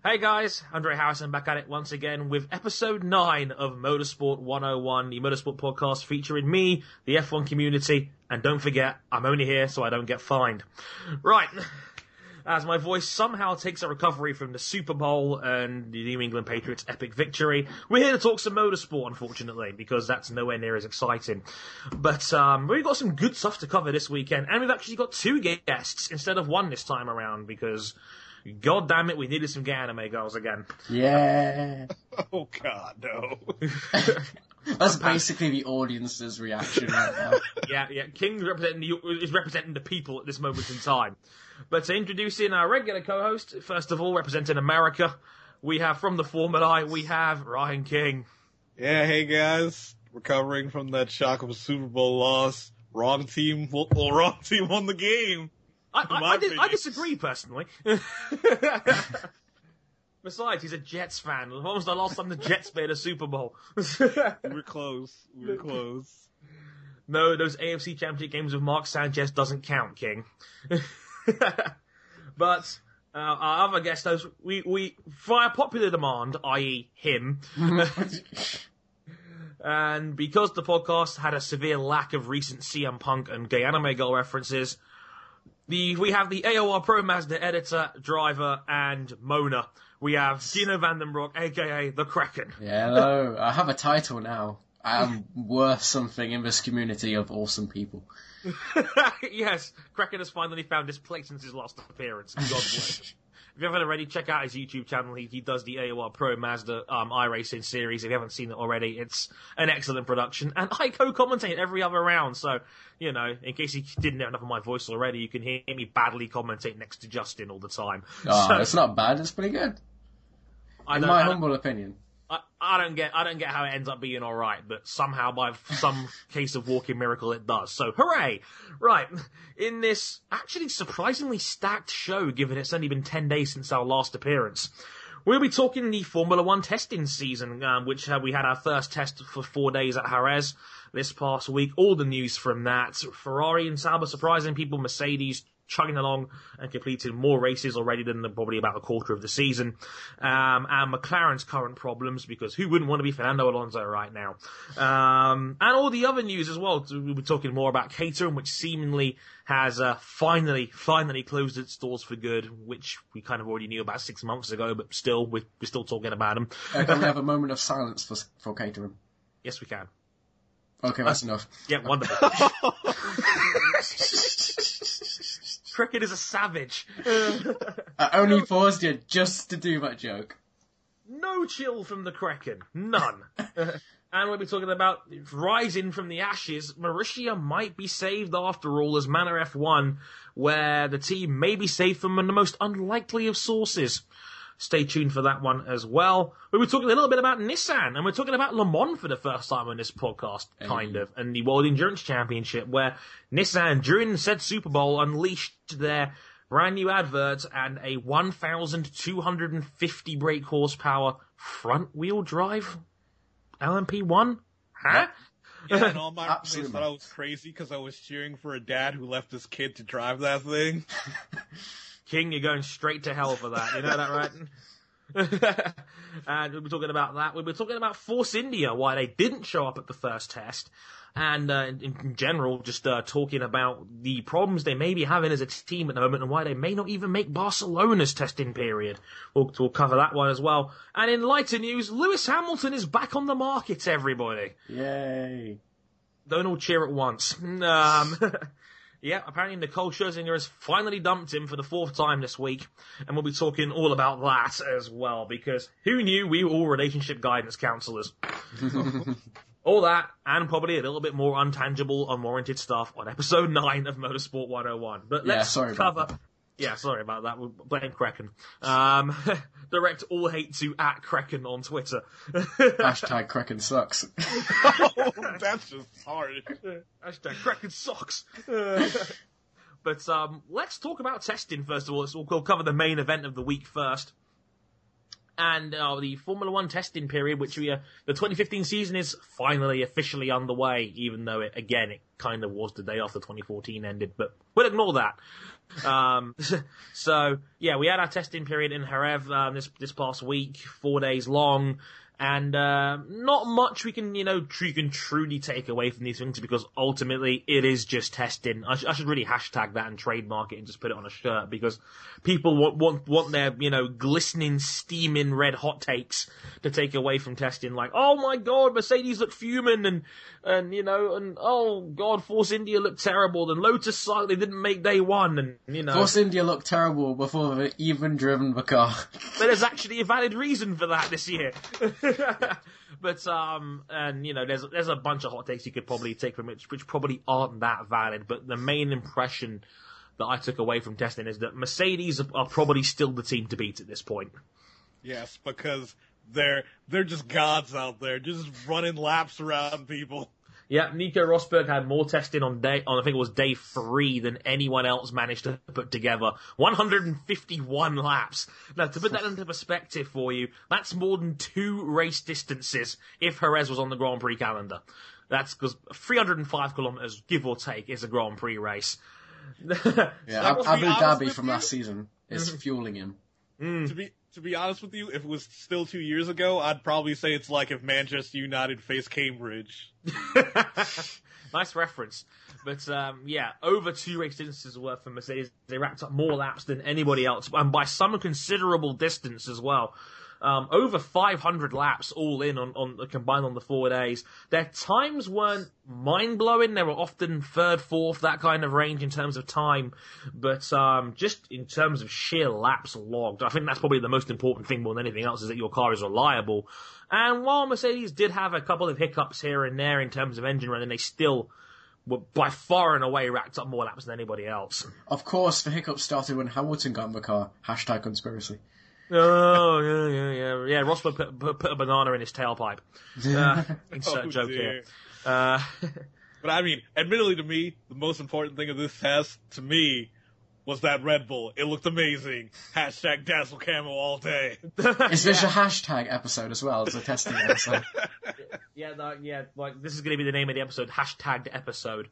Hey guys, Andre Harrison back at it once again with episode 9 of Motorsport 101, the Motorsport podcast featuring me, the F1 community, and don't forget, I'm only here so I don't get fined. Right, as my voice somehow takes a recovery from the Super Bowl and the New England Patriots' epic victory, we're here to talk some motorsport, unfortunately, because that's nowhere near as exciting. But we've got some good stuff to cover this weekend, and we've actually got 2 guests instead of 1 this time around, because God damn it, we needed some gay anime girls again. Yeah. Oh God, no. That's basically the audience's reaction right now. Yeah. King is representing the people at this moment in time. But introducing our regular co-host, first of all, representing America, we have from the Formula, we have Ryan King. Yeah, hey guys. Recovering from that shock of a Super Bowl loss. Wrong team won the game. I disagree, personally. Besides, he's a Jets fan. When was the last time the Jets made a Super Bowl? We were close. No, those AFC Championship games with Mark Sanchez doesn't count, King. But our other guest host, we via popular demand, i.e. him, and because the podcast had a severe lack of recent CM Punk and gay anime girl references, we have the AOR Pro Mazda editor, driver, and Mona. We have Gino Vandenbroek, a.k.a. The Kraken. Yeah, hello. I have a title now. I am worth something in this community of awesome people. Yes, Kraken has finally found his place since his last appearance. God bless him. If you haven't already, check out his YouTube channel. He does the AOR Pro Mazda iRacing series. If you haven't seen it already, it's an excellent production. And I co-commentate every other round, so, you know, in case you didn't know enough of my voice already, you can hear me badly commentate next to Justin all the time. Oh, it's not bad. It's pretty good. In my humble opinion. I don't get how it ends up being alright, but somehow by some case of walking miracle it does. So hooray! Right, in this actually surprisingly stacked show, given it's only been 10 days since our last appearance, we'll be talking the Formula 1 testing season, which we had our first test for 4 days at Jerez this past week. All the news from that. Ferrari and Sauber surprising people, Mercedes chugging along and completing more races already than probably about a quarter of the season. And McLaren's current problems, because who wouldn't want to be Fernando Alonso right now? And all the other news as well. We'll be talking more about Caterham, which seemingly has finally closed its doors for good, which we kind of already knew about 6 months ago, but still, we're still talking about them. Can we have a moment of silence for Caterham? Yes, we can. Okay, that's enough. Yeah, wonderful. Cricket is a savage. I only paused you just to do that joke. No chill from the Kraken. None. And we'll be talking about rising from the ashes. Mauritia might be saved after all as Manor F1, where the team may be saved from the most unlikely of sources. Stay tuned for that one as well. We'll be talking a little bit about Nissan, and we're talking about Le Mans for the first time on this podcast, kind of, and the World Endurance Championship, where Nissan, during said Super Bowl, unleashed their brand new advert and a 1,250 brake horsepower front-wheel drive LMP1? Huh? Yeah, and all my friends thought I was crazy because I was cheering for a dad who left his kid to drive that thing. King, you're going straight to hell for that. You know that, right? And we'll be talking about that. We'll be talking about Force India, why they didn't show up at the first test. And in general, just talking about the problems they may be having as a team at the moment and why they may not even make Barcelona's testing period. We'll cover that one as well. And in lighter news, Lewis Hamilton is back on the market, everybody. Yay. Don't all cheer at once. Yeah, apparently Nicole Scherzinger has finally dumped him for the 4th time this week, and we'll be talking all about that as well, because who knew we were all relationship guidance counsellors? All that, and probably a little bit more untangible, unwarranted stuff on episode 9 of Motorsport 101. But let's cover... Yeah, sorry about that. We'll blame Kraken. Direct all hate to @Kraken on Twitter. Hashtag Kraken sucks. Oh, that's just hard. Hashtag Kraken sucks. But let's talk about testing first of all. We'll cover the main event of the week first. And the Formula One testing period, which the 2015 season is finally officially underway, even though it kind of was the day after 2014 ended, but we'll ignore that. So yeah, we had our testing period in Jerez, this past week, 4 days long. And not much we can truly take away from these things, because ultimately it is just testing. I should really hashtag that and trademark it and just put it on a shirt, because people want their glistening, steaming, red hot takes to take away from testing. Like, oh my god, Mercedes looked fuming, and oh god, Force India looked terrible, and Lotus sucked, they didn't make day one, and Force India looked terrible before they've even driven the car. But there's actually a valid reason for that this year. But there's a bunch of hot takes you could probably take from it, which probably aren't that valid. But the main impression that I took away from testing is that Mercedes are probably still the team to beat at this point. Yes, because they're just gods out there, just running laps around people. Yeah, Nico Rosberg had more testing on I think it was day 3 than anyone else managed to put together. 151 laps. Now, to put that into perspective for you, that's more than 2 race distances if Jerez was on the Grand Prix calendar. That's because 305 kilometers, give or take, is a Grand Prix race. Yeah, Abu Dhabi from last season is fueling him. To be honest with you, if it was still 2 years ago, I'd probably say it's like if Manchester United faced Cambridge. Nice reference. But, over 2 race distances worth for Mercedes. They racked up more laps than anybody else, and by some considerable distance as well. Over 500 laps all in on combined on the 4 days. Their times weren't mind-blowing. They were often 3rd, 4th, that kind of range in terms of time. But just in terms of sheer laps logged, I think that's probably the most important thing more than anything else, is that your car is reliable. And while Mercedes did have a couple of hiccups here and there in terms of engine running, they still were by far and away racked up more laps than anybody else. Of course, the hiccups started when Hamilton got in the car. Hashtag conspiracy. Oh, yeah. Rosberg put a banana in his tailpipe. Insert joke dear. here. But I mean, admittedly to me, the most important thing of this test, to me, was that Red Bull. It looked amazing. Hashtag Dazzle Camo all day. Is this a hashtag episode as well? It's a testing episode. Like this is going to be the name of the episode, hashtagged episode.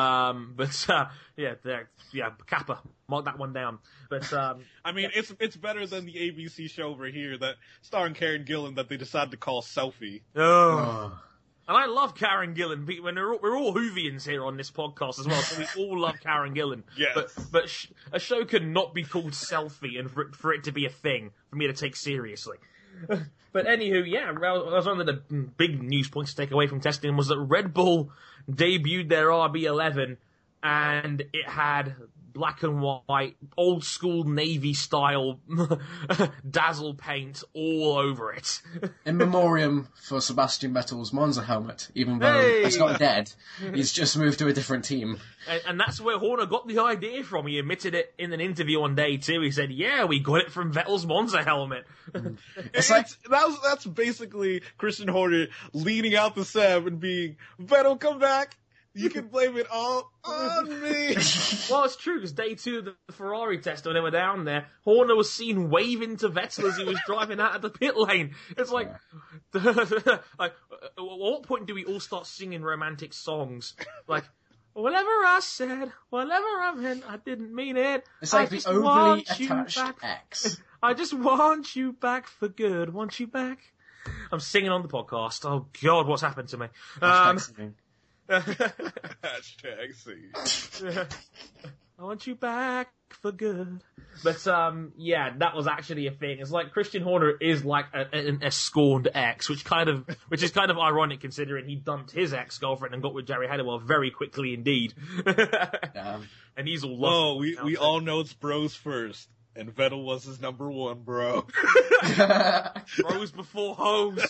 Kappa, mark that one down. But I mean, it's better than the ABC show over here that starring Karen Gillan that they decided to call Selfie. Oh. And I love Karen Gillan. We're all Whovians here on this podcast as well, so we all love Karen Gillan. Yes. But a show could not be called Selfie and for it to be a thing for me to take seriously. But anywho, one of the big news points to take away from testing was that Red Bull debuted their RB11 and it had black and white, old school Navy style dazzle paint all over it. In memoriam for Sebastian Vettel's Monza helmet, even though it's not dead, he's just moved to a different team. And that's where Horner got the idea from. He admitted it in an interview on day 2. He said, yeah, we got it from Vettel's Monza helmet. That's basically Christian Horner leaning out the Seb and being, Vettel, come back. You can blame it all on me. Well, it's true, because day 2 of the Ferrari test, when they were down there, Horner was seen waving to Vettel as he was driving out of the pit lane. It's like, at what point do we all start singing romantic songs? Like, whatever I said, whatever I meant, I didn't mean it. It's like the overly attached ex. I just want you back for good. Want you back. I'm singing on the podcast. Oh, God, what's happened to me? Hashtag scene. I want you back for good. But, that was actually a thing. It's like Christian Horner is like a scorned ex, which is kind of ironic considering he dumped his ex-girlfriend and got with Jerry Halliwell very quickly indeed. And he's all lost. We all know it's bros first. And Vettel was his number 1, bro. Bros before hoes.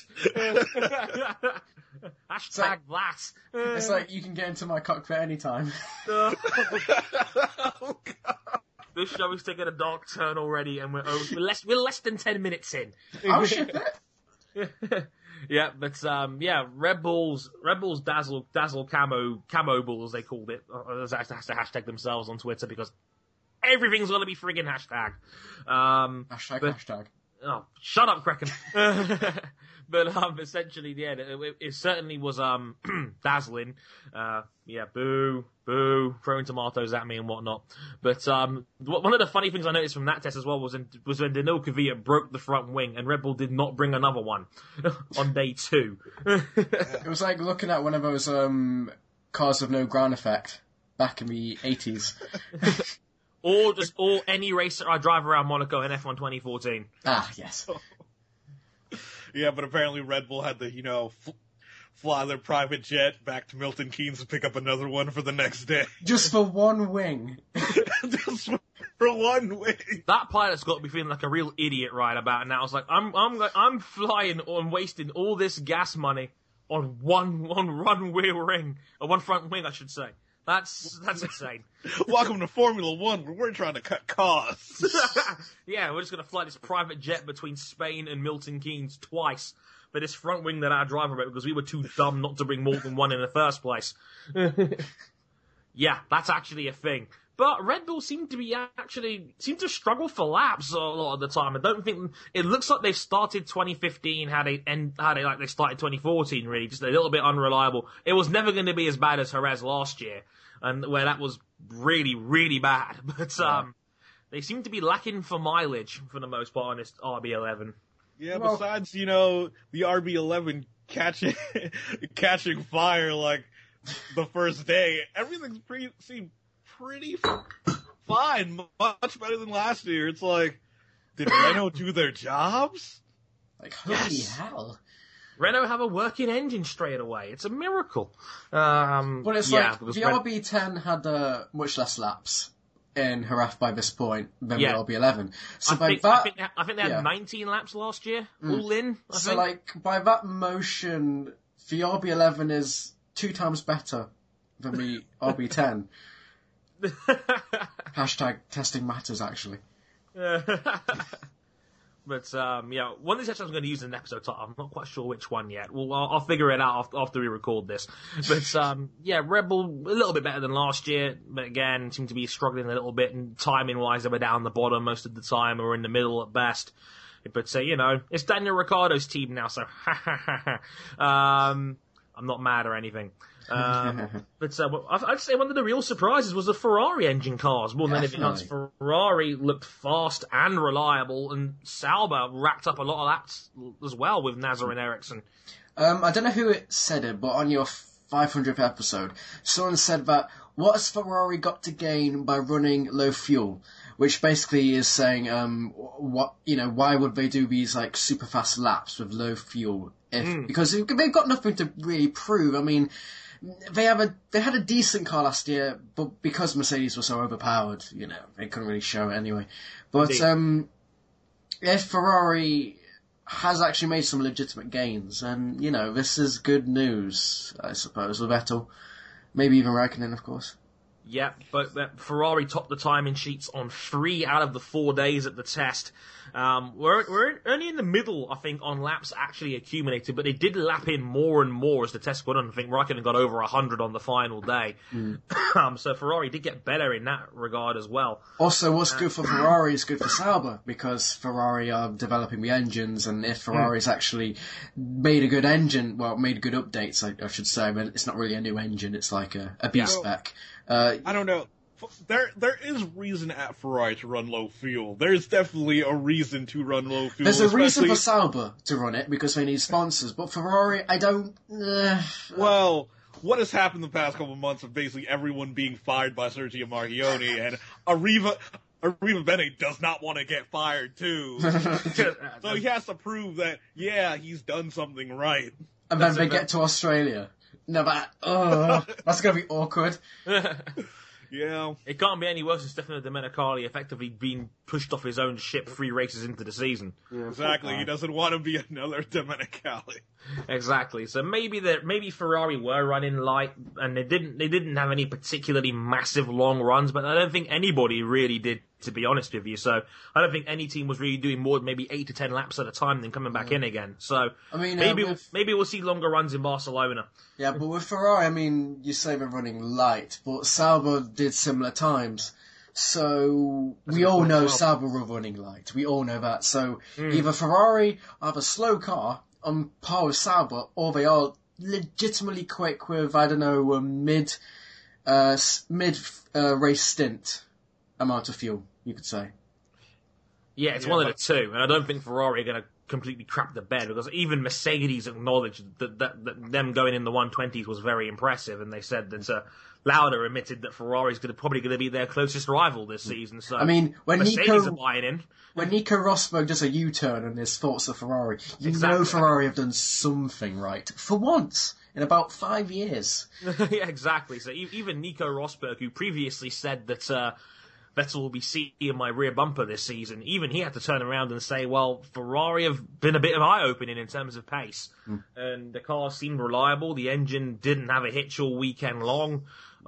Hashtag that. It's like, you can get into my cockpit anytime. Oh, God. This show is taking a dark turn already, and we're less than 10 minutes in. I'll ship it. Yeah, but Red Bull's dazzle camo balls, they called it. They have to hashtag themselves on Twitter because everything's gonna be friggin' hashtag. Hashtag. Oh, shut up, Kraken. But essentially, yeah, it certainly was dazzling. Boo, throwing tomatoes at me and whatnot. But one of the funny things I noticed from that test as well was when Danilo Kvyat broke the front wing and Red Bull did not bring another one on day 2. It was like looking at one of those cars with no ground effect back in the 80s. or any racer I drive around Monaco in F1 2014. Ah, yes. Yeah, but apparently Red Bull had to, fly their private jet back to Milton Keynes to pick up another one for the next day. Just for one wing. Just for one wing. That pilot's got to be feeling like a real idiot right about now. It's like, I'm flying and wasting all this gas money on one front wing, I should say. That's insane. Welcome to Formula One, where we're trying to cut costs. Yeah, we're just going to fly this private jet between Spain and Milton Keynes twice for this front wing that our driver wrote because we were too dumb not to bring more than one in the first place. Yeah, that's actually a thing. But Red Bull seem to struggle for laps a lot of the time. I don't think it looks like they've started 2015 how they started 2014. Really, just a little bit unreliable. It was never going to be as bad as Jerez last year, and where that was really, really bad. But they seem to be lacking for mileage for the most part on this RB11. Yeah, besides the RB11 catching fire like the first day, everything's seemed pretty fine, much better than last year. It's like, did Renault do their jobs? Like, holy hell. Renault have a working engine straight away. It's a miracle. But it's like, the RB10 had much less laps in Jerez by this point than the RB11. So I think they had 19 laps last year, all in, I think. Like, by that motion, the RB11 is 2 times better than the RB10. Hashtag testing matters, actually. But, one of these episodes I'm going to use in an episode title. I'm not quite sure which one yet. Well, I'll figure it out after we record this. But, Red Bull, a little bit better than last year, but again, seem to be struggling a little bit, and timing-wise, they were down the bottom most of the time, or in the middle at best. But, it's Daniel Ricciardo's team now, so, I'm not mad or anything. But I'd say one of the real surprises was the Ferrari engine cars more than anything else. Ferrari looked fast and reliable, and Sauber racked up a lot of laps as well with Nasser and Ericsson. I don't know who said it, but on your 500th episode, someone said that what has Ferrari got to gain by running low fuel? Which basically is saying, why would they do these like super fast laps with low fuel? Because they've got nothing to really prove. I mean, they had a decent car last year, but because Mercedes was so overpowered, they couldn't really show it anyway. But if Ferrari has actually made some legitimate gains, and this is good news, I suppose, with Vettel, maybe even Raikkonen, of course. Yeah, but Ferrari topped the timing sheets on 3 out of the 4 days at the test. We're only in the middle, I think, on laps actually accumulated, but they did lap in more and more as the test went on. I think Raikkonen got over 100 on the final day. So Ferrari did get better in that regard as well. Also, what's good for Ferrari is good for Sauber, because Ferrari are developing the engines, and if Ferrari's actually made a good engine, made good updates, I should say, but it's not really a new engine, it's like a B-spec. I don't know. There is reason at Ferrari to run low fuel. There's definitely a reason to run low fuel. There's a reason for Sauber to run it, because they need sponsors. But Ferrari, I don't... Well, what has happened the past couple of months of basically everyone being fired by Sergio Marchionne, and Arriva Bene does not want to get fired too. So he has to prove that, he's done something right. And then they get to Australia. No, that's going to be awkward. Yeah. It can't be any worse than Stefano Domenicali effectively being pushed off his own ship 3 races into the season. Yeah, exactly. He doesn't want to be another Domenicali. Exactly. So maybe Ferrari were running light, and they didn't have any particularly massive long runs, but I don't think anybody really did, to be honest with you. So I don't think any team was really doing more than maybe 8 to 10 laps at a time, then coming back in again. So I mean, maybe we'll see longer runs in Barcelona. Yeah, but with Ferrari, I mean, you say they're running light, but Sauber did similar times. So That's we a good all point know as well. Sauber were running light. We all know that. So either Ferrari have a slow car on par with Sauber, or they are legitimately quick with, I don't know, a mid race stint amount of fuel, you could say. Yeah, it's one of the two, and I don't think Ferrari are going to completely crap the bed, because even Mercedes acknowledged that them going in the 120s was very impressive, and they said that Lauda admitted that Ferrari's probably going to be their closest rival this season. So I mean, when Mercedes are buying in. When Nico Rosberg does a U-turn and there's thoughts of Ferrari, you know Exactly. Ferrari have done something right for once in about 5 years. Yeah, exactly. So even Nico Rosberg, who previously said that Vettel will be seeing my rear bumper this season, even he had to turn around and say, well, Ferrari have been a bit of eye-opening in terms of pace. And the car seemed reliable. The engine didn't have a hitch all weekend long.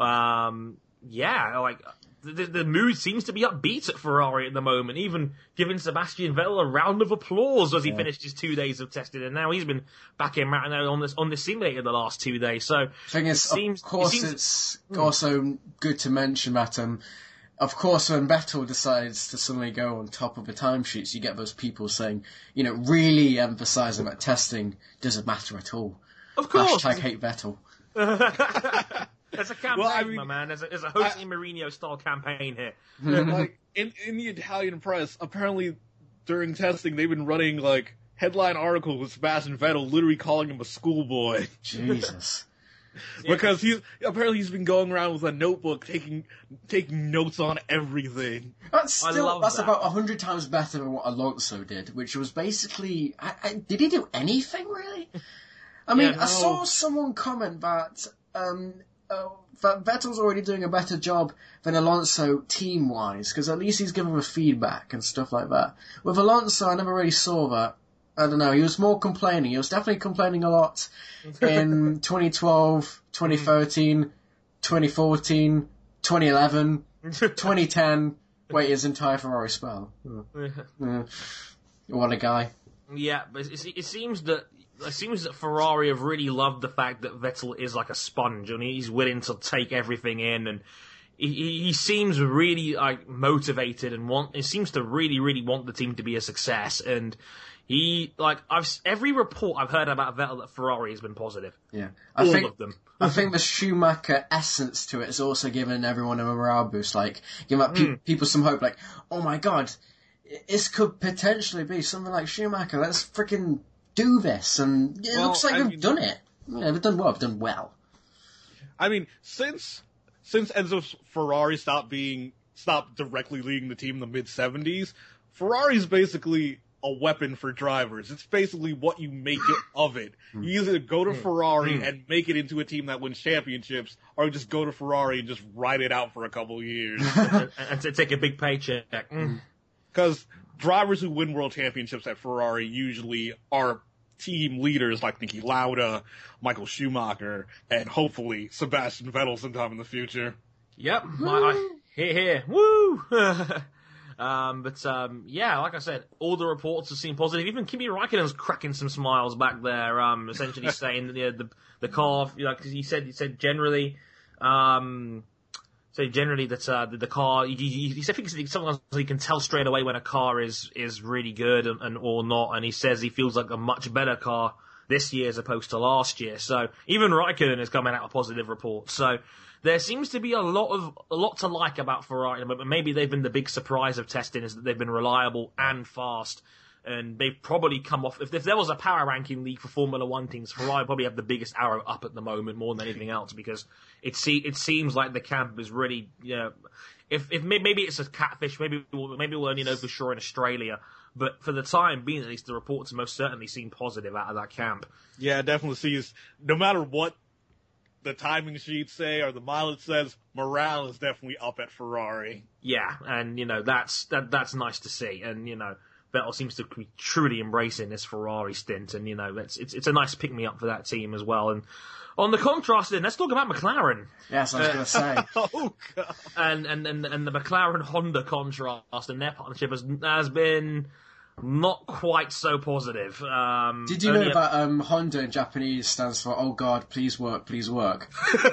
The mood seems to be upbeat at Ferrari at the moment, even giving Sebastian Vettel a round of applause as he finished his 2 days of testing, and now he's been back in on the simulator the last 2 days. So Thing is, of course, it's also good to mention that, of course, when Vettel decides to suddenly go on top of the timesheets, you get those people saying, really emphasising that testing doesn't matter at all. Of course. Hashtag hate Vettel. There's a campaign, my man. There's a Jose Mourinho-style campaign here. Like, in the Italian press, apparently during testing, they've been running, like, headline articles with Sebastian Vettel literally calling him a schoolboy. Jesus. Because he's been going around with a notebook taking notes on everything. That's that. about 100 times better than what Alonso did, which was basically... did he do anything, really? I mean, I saw someone comment that that Vettel's already doing a better job than Alonso team-wise, because at least he's giving him feedback and stuff like that. With Alonso, I never really saw that. I don't know, he was more complaining. He was definitely complaining a lot in 2012, 2013, 2014, 2011, 2010, his entire Ferrari spell. What a guy. Yeah, but it seems that Ferrari have really loved the fact that Vettel is like a sponge, and he's willing to take everything in, and he seems really like motivated and he seems to really, really want the team to be a success. And every report I've heard about Vettel at Ferrari has been positive. Yeah, All of them. I think the Schumacher essence to it has also given everyone a morale boost, like giving people some hope. Like, oh my god, this could potentially be something like Schumacher. Let's freaking do this, and it looks like they've done it. They've done well. They've done well. I mean, since Enzo Ferrari stopped directly leading the team in the mid-70s, Ferrari's basically a weapon for drivers. It's basically what you make it of it. You either go to Ferrari and make it into a team that wins championships, or just go to Ferrari and just ride it out for a couple of years. and to take a big paycheck. Because drivers who win world championships at Ferrari usually are team leaders like Niki Lauda, Michael Schumacher, and hopefully Sebastian Vettel sometime in the future. Yep. Here. Woo! Like I said, all the reports have seemed positive. Even Kimi Räikkönen's cracking some smiles back there, essentially saying that the car, because he said generally, that the car, he said sometimes he can tell straight away when a car is really good and or not, and he says he feels like a much better car this year as opposed to last year. So even Räikkönen is coming out with positive reports. So there seems to be a lot to like about Ferrari, but maybe they've been the big surprise of testing is that they've been reliable and fast. And they've probably come off, if there was a power ranking league for Formula One teams, Ferrari probably have the biggest arrow up at the moment more than anything else, because it seems like the camp is really, if maybe it's a catfish, maybe we'll only know for sure in Australia, but for the time being, at least the reports most certainly seem positive out of that camp. Yeah, it definitely sees, no matter what the timing sheets say or the mileage says, morale is definitely up at Ferrari. Yeah, and that's nice to see, and Vettel seems to be truly embracing this Ferrari stint, and it's a nice pick me up for that team as well. And on the contrast, then let's talk about McLaren. Yes, I was going to say. Oh god! And the McLaren Honda contrast and their partnership has been not quite so positive. Did you know about Honda in Japanese stands for "Oh God, please work, please work"?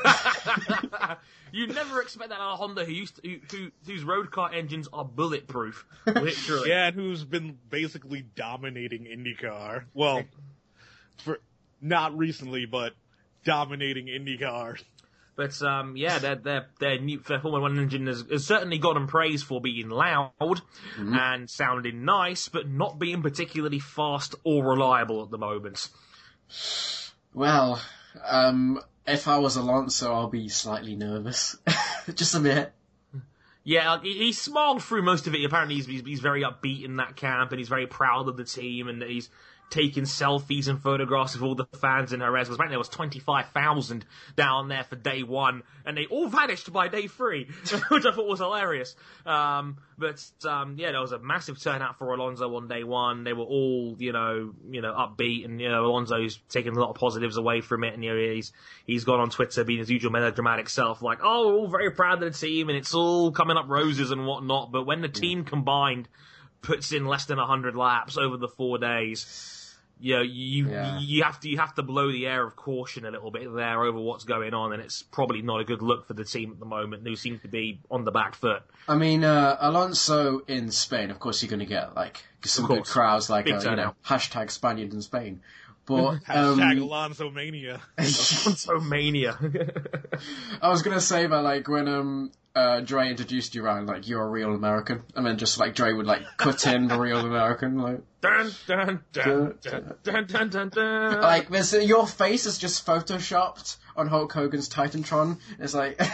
You'd never expect that out of Honda, whose road car engines are bulletproof, literally. Yeah, and who's been basically dominating IndyCar. Well, for not recently, but dominating IndyCar. But their new Formula One engine has certainly gotten praise for being loud and sounding nice, but not being particularly fast or reliable at the moment. Well, if I was Alonso, I'll be slightly nervous. Just a bit. Yeah, he smiled through most of it. Apparently, he's very upbeat in that camp, and he's very proud of the team, and that he's taking selfies and photographs of all the fans in Jerez. Apparently, there was 25,000 down there for day one, and they all vanished by day 3, which I thought was hilarious. There was a massive turnout for Alonso on day 1. They were all, upbeat, and Alonso's taking a lot of positives away from it, and he's gone on Twitter being his usual melodramatic self, like, oh, we're all very proud of the team, and it's all coming up roses and whatnot. But when the team combined puts in less than 100 laps over the 4 days, you have to blow the air of caution a little bit there over what's going on, and it's probably not a good look for the team at the moment, who seem to be on the back foot. I mean, Alonso in Spain, of course, you're going to get some good crowds, hashtag Spaniard in Spain. But hashtag Alonso Mania. Alonso Mania. I was going to say that when Dre introduced you around, you're a real American, and then just Dre would cut in the real American, dun dun dun dun dun dun dun dun. Your face is just photoshopped on Hulk Hogan's Titantron. It's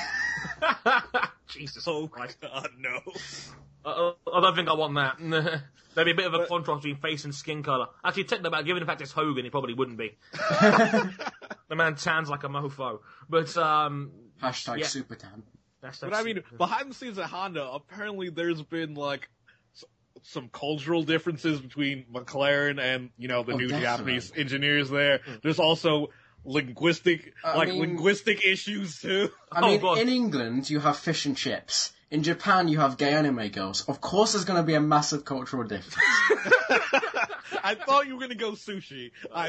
Jesus. Oh God, no. I don't think I want that. There'd be a bit of a contrast between face and skin colour. Actually, technically, about given the fact it's Hogan, he probably wouldn't be. The man tans like a mofo. But hashtag super tan. But I mean, behind the scenes at Honda, apparently there's been some cultural differences between McLaren and the new definitely. Japanese engineers there. There's also linguistic issues too. In England you have fish and chips. In Japan you have gay anime girls. Of course, there's going to be a massive cultural difference. I thought you were going to go sushi.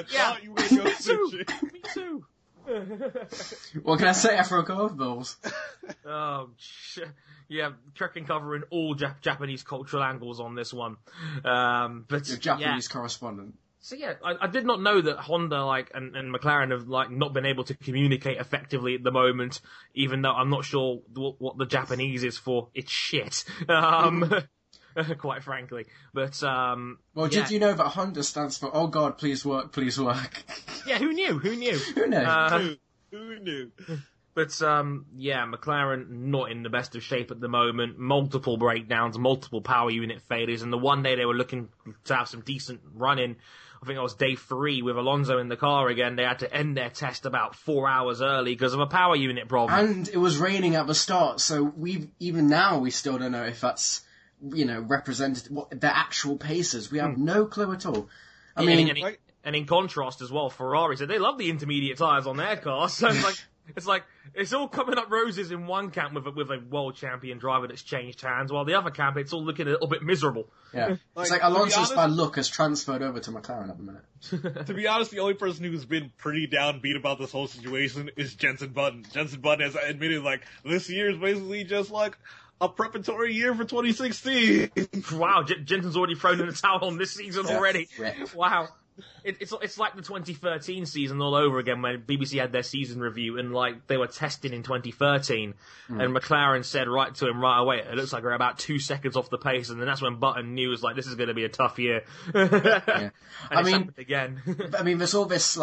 Me too. What can I say? I forgot those. Oh, shit. Yeah, Trek covering all Japanese cultural angles on this one. But your Japanese correspondent. So yeah, I did not know that Honda and McLaren have not been able to communicate effectively at the moment, even though I'm not sure what the Japanese is for. It's shit. Quite frankly. But did you know that Honda stands for "Oh God, please work, please work"? Yeah, who knew? Who knew? Who knew? But McLaren not in the best of shape at the moment. Multiple breakdowns, multiple power unit failures, and the one day they were looking to have some decent running, I think it was day 3 with Alonso in the car again. They had to end their test about 4 hours early because of a power unit problem. And it was raining at the start, so we still don't know if that's represented what the actual paces. We have no clue at all. And in contrast as well, Ferrari said they love the intermediate tyres on their cars. So it's all coming up roses in one camp with a world champion driver that's changed hands, while the other camp it's all looking a little bit miserable. Yeah, it's Alonso's bad luck has transferred over to McLaren at the minute. To be honest, the only person who's been pretty downbeat about this whole situation is Jenson Button. Jenson Button has admitted this year is basically just a preparatory year for 2016. Wow, Jensen's already thrown in the towel on this season already. Rip. Wow. It's like the 2013 season all over again when BBC had their season review and they were testing in 2013 and McLaren said right to him right away, it looks like we're about 2 seconds off the pace, and then that's when Button knew this is going to be a tough year. Yeah. And again. There's all this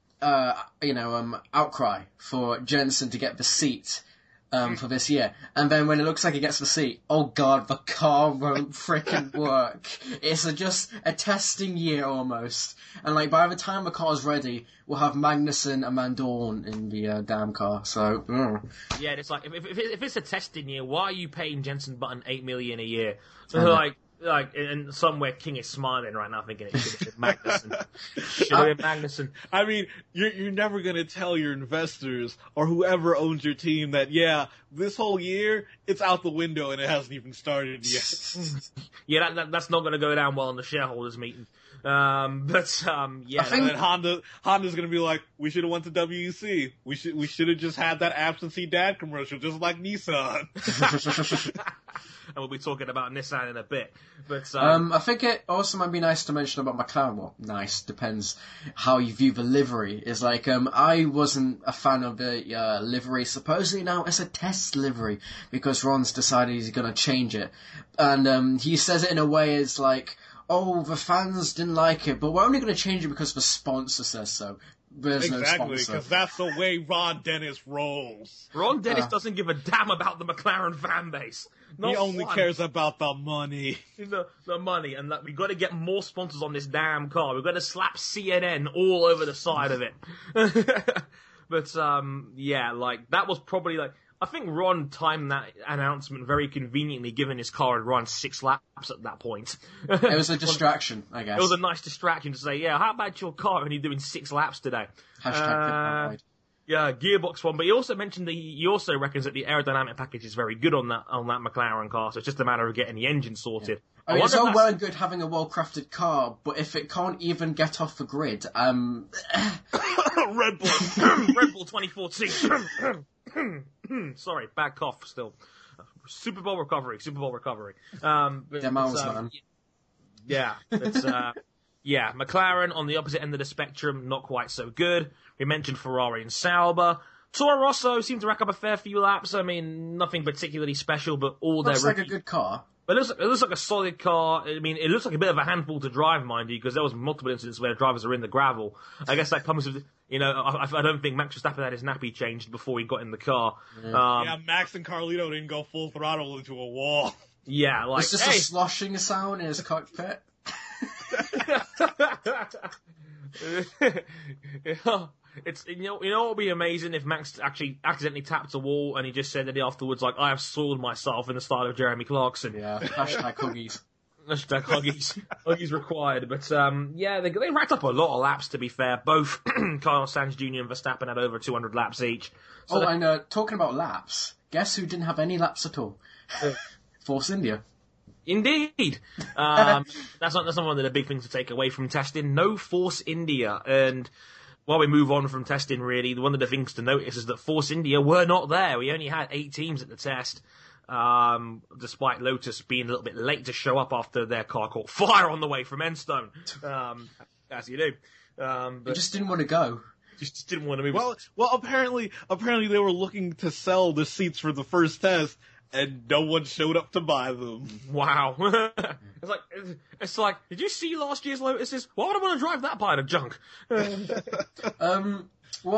outcry for Jensen to get the seat for this year. And then when it looks like he gets the seat, oh God, the car won't frickin' work. It's just a testing year almost. And by the time the car's ready, we'll have Magnussen and Vandoorne in the damn car. So, yeah, it's if it's a testing year, why are you paying Jenson Button $8 million a year? like, and somewhere King is smiling right now, thinking it should have been Magnussen. Should have been Magnussen. I mean, you're never gonna tell your investors or whoever owns your team that, yeah, this whole year, it's out the window and it hasn't even started yet. Yeah, that's not going to go down well in the shareholders meeting. Yeah. I think that Honda's gonna be like, we should have went to WEC. We should have just had that absentee dad commercial, just like Nissan. And we'll be talking about Nissan in a bit. But I think it also might be nice to mention about McLaren. Well, nice, depends how you view the livery. Is like, I wasn't a fan of the livery. Supposedly now it's a test livery because Ron's decided he's going to change it. And he says it in a way it's like, oh, the fans didn't like it, but we're only going to change it because the sponsor says so. There's exactly, no sponsor. because that's the way Ron Dennis rolls. Ron Dennis doesn't give a damn about the McLaren fan base. He only cares about the money. The money, and that we've got to get more sponsors on this damn car. We've got to slap CNN all over the side of it. But, yeah, like, that was probably like, I think Ron timed that announcement very conveniently, given his car had run 6 laps at that point. It was a distraction, I guess. It was a nice distraction to say, yeah, how about your car only doing 6 laps today? Hashtag yeah, gearbox one. But he also mentioned he also reckons that the aerodynamic package is very good on that McLaren car, so it's just a matter of getting the engine sorted. Yeah. I mean, it's all well and good having a well-crafted car, but if it can't even get off the grid, Red Bull, Red Bull 2014. Sorry, bad cough still. Super Bowl recovery. man. Yeah, it's yeah, McLaren on the opposite end of the spectrum, not quite so good. We mentioned Ferrari and Sauber. Toro Rosso seemed to rack up a fair few laps. I mean, nothing particularly special, but all their looks like a good car. But it looks like a solid car. I mean, it looks like a bit of a handful to drive, mind you, because there was multiple incidents where drivers are in the gravel. I guess that comes with, I don't think Max Verstappen had his nappy changed before he got in the car. Yeah, Max and Carlito didn't go full throttle into a wall. Yeah, like, it's just a sloshing sound in his cockpit. It's what would be amazing if Max actually accidentally tapped a wall and he just said that afterwards, like, I have soiled myself in the style of Jeremy Clarkson. Yeah, hashtag Huggies. Hashtag Huggies. Huggies required. But yeah, they racked up a lot of laps, to be fair. Both Carlos Sainz Jr. and Verstappen had over 200 laps each. So and talking about laps, guess who didn't have any laps at all? Force India. Indeed. That's not one of the big things to take away from testing. No Force India. And while we move on from testing, really, one of the things to notice is that Force India were not there. We only had 8 teams at the test, despite Lotus being a little bit late to show up after their car caught fire on the way from Enstone, as you do. But they just didn't want to go. Just didn't want to move. Well, apparently they were looking to sell the seats for the first test, and no one showed up to buy them. Wow. It's like, did you see last year's Lotuses? Why would I want to drive that pile of junk? The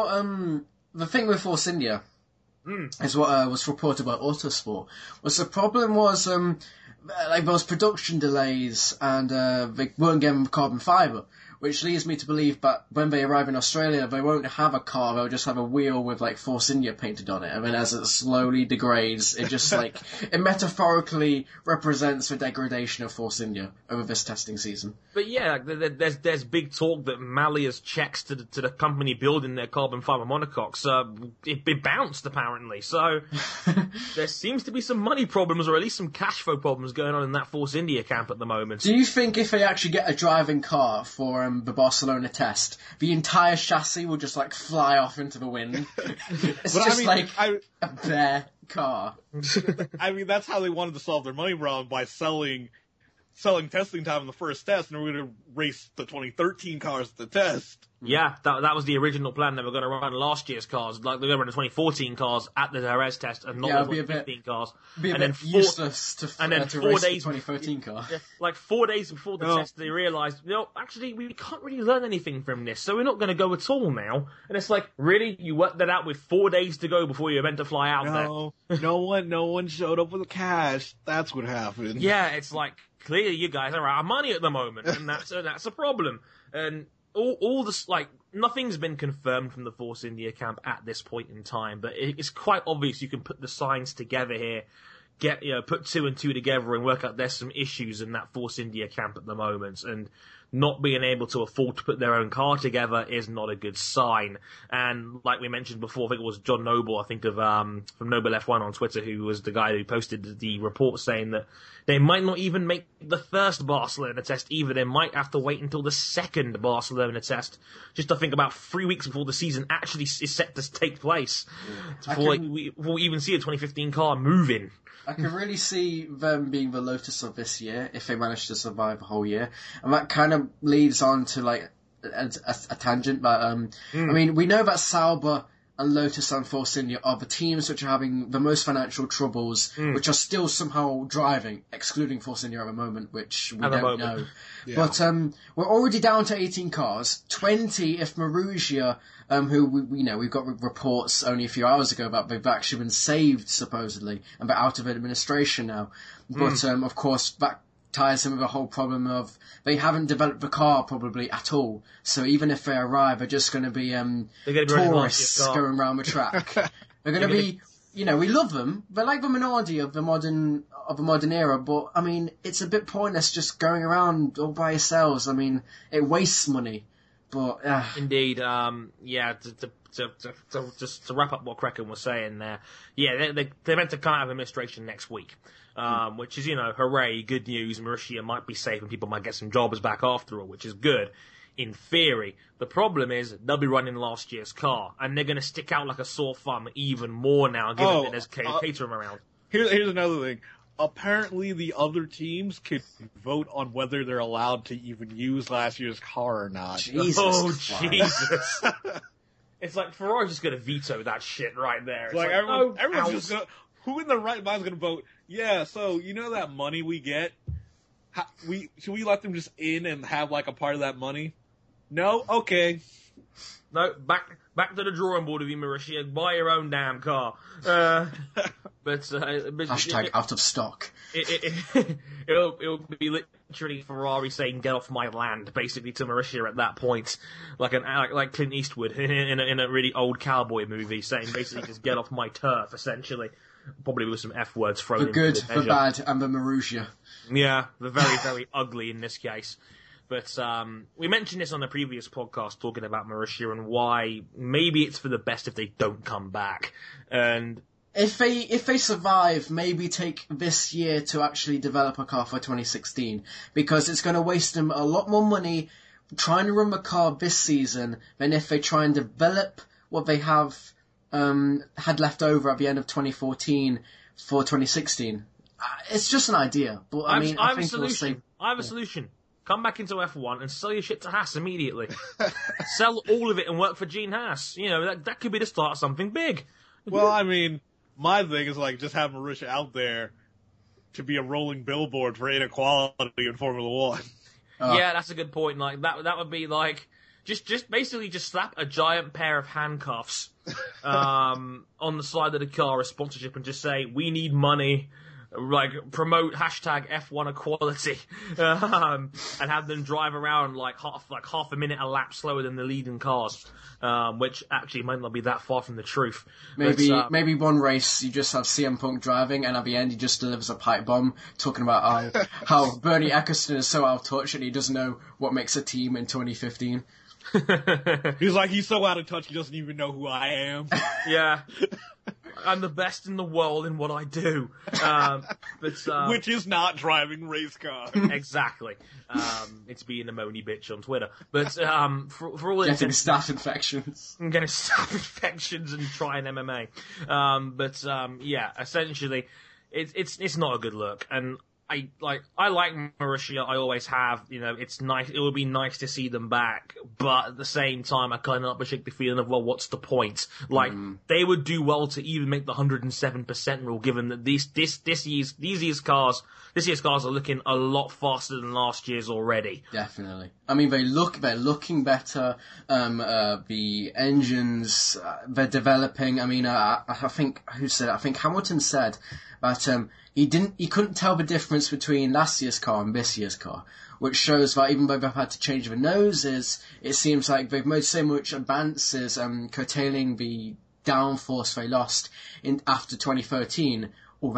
thing with Force India is what was reported by Autosport. Was the problem was, there was production delays and they weren't getting carbon fibre, which leads me to believe that when they arrive in Australia, they won't have a car, they'll just have a wheel with, like, Force India painted on it. I mean, as it slowly degrades, it just, like, it metaphorically represents the degradation of Force India over this testing season. But yeah, there's big talk that Malia's checks to the company building their carbon fibre monocoques, it bounced, apparently. So there seems to be some money problems, or at least some cash flow problems going on in that Force India camp at the moment. Do you think if they actually get a driving car for the Barcelona test, the entire chassis will just, like, fly off into the wind? It's just a bare car. I mean, that's how they wanted to solve their money problem, by selling testing time in the first test, and we're going to race the 2013 cars at the test. Yeah, that was the original plan. They were going to run last year's cars, like they were going to run the 2014 cars at the Jerez test, and not the 2015 cars. And then useless to race the 2013 car. Yeah, like 4 days before the test, they realised, actually, we can't really learn anything from this, so we're not going to go at all now. And it's like, really? You worked that out with 4 days to go before you were meant to fly out there? No one showed up with cash. That's what happened. Yeah, it's like, clearly you guys are out of money at the moment, and that's a problem. And all this, like, nothing's been confirmed from the Force India camp at this point in time, but it's quite obvious you can put the signs together here. put two and two together and work out there's some issues in that Force India camp at the moment, and not being able to afford to put their own car together is not a good sign. And like we mentioned before, I think it was John Noble, from Noble F1 on Twitter, who was the guy who posted the report saying that they might not even make the first Barcelona test either. They might have to wait until the second Barcelona test, just to think about 3 weeks before the season actually is set to take place, before we even see a 2015 car moving. I can really see them being the Lotus of this year if they manage to survive a whole year, and that kind of leads on to like a tangent. But I mean, we know that Sauber and Lotus and Force India are the teams which are having the most financial troubles, which are still somehow driving, excluding Force India at the moment, which we don't know. Yeah. But we're already down to 18 cars, 20 if Marussia, who we've got reports only a few hours ago about they've actually been saved supposedly and they're out of administration now. But of course that ties in with the whole problem of they haven't developed the car probably at all. So even if they arrive, they're just going to be tourists going around the track. They're going to be, we love them. They're like the Minardi of the modern era, but I mean, it's a bit pointless just going around all by yourselves. I mean, it wastes money. But indeed, just to wrap up what Kraken was saying there, they're meant to come out of administration next week, which is, hooray, good news. Marussia might be safe and people might get some jobs back after all, which is good in theory. The problem is they'll be running last year's car, and they're going to stick out like a sore thumb even more now, given that there's Caterham around. Here's another thing. Apparently, the other teams could vote on whether they're allowed to even use last year's car or not. Jesus. It's like Ferrari's just going to veto that shit right there. It's like everyone's just going to... Who in their right mind is going to vote, yeah, so that money we get, should we let them just in and have like a part of that money? No? Okay. No, back to the drawing board with you, Marussia. Buy your own damn car. Hashtag out of stock. It'll be literally Ferrari saying "get off my land" basically to Marussia at that point, like Clint Eastwood in a really old cowboy movie, saying basically just "get off my turf," essentially. Probably with some F words thrown in. The good, the bad, and the Marussia. Yeah, the very, very ugly in this case. But we mentioned this on the previous podcast, talking about Marussia and why maybe it's for the best if they don't come back. And if they survive, maybe take this year to actually develop a car for 2016, because it's going to waste them a lot more money trying to run the car this season than if they try and develop what they have had left over at the end of 2014 for 2016. It's just an idea, but I have a solution. I have a solution. Come back into F1 and sell your shit to Haas immediately. Sell all of it and work for Gene Haas. That could be the start of something big. Well, I mean, my thing is like just have Marussia out there to be a rolling billboard for inequality in Formula One. Yeah, that's a good point. Like that would be like just basically just slap a giant pair of handcuffs on the side of the car as sponsorship and just say, we need money. Like promote hashtag F1 equality, and have them drive around like half a minute a lap slower than the leading cars, which actually might not be that far from the truth. Maybe one race you just have CM Punk driving, and at the end he just delivers a pipe bomb talking about how Bernie Eccleston is so out of touch and he doesn't know what makes a team in 2015. He's so out of touch he doesn't even know who I am. Yeah. I'm the best in the world in what I do. Which is not driving race cars. Exactly. It's being a moany bitch on Twitter. But for all getting staph infections. Getting staph infections and trying MMA. Essentially, it's not a good look. And I like Marussia. I always have. It's nice. It would be nice to see them back, but at the same time, I kind of shake the feeling of, well, what's the point? Like they would do well to even make the 107% rule, given that this year's cars are looking a lot faster than last year's already. Definitely. I mean, they're looking better. The engines they're developing. I mean, I think Hamilton said that he couldn't tell the difference between last year's car and this year's car, which shows that even though they've had to change the noses, it seems like they've made so much advances, curtailing the downforce they lost after 2013 already.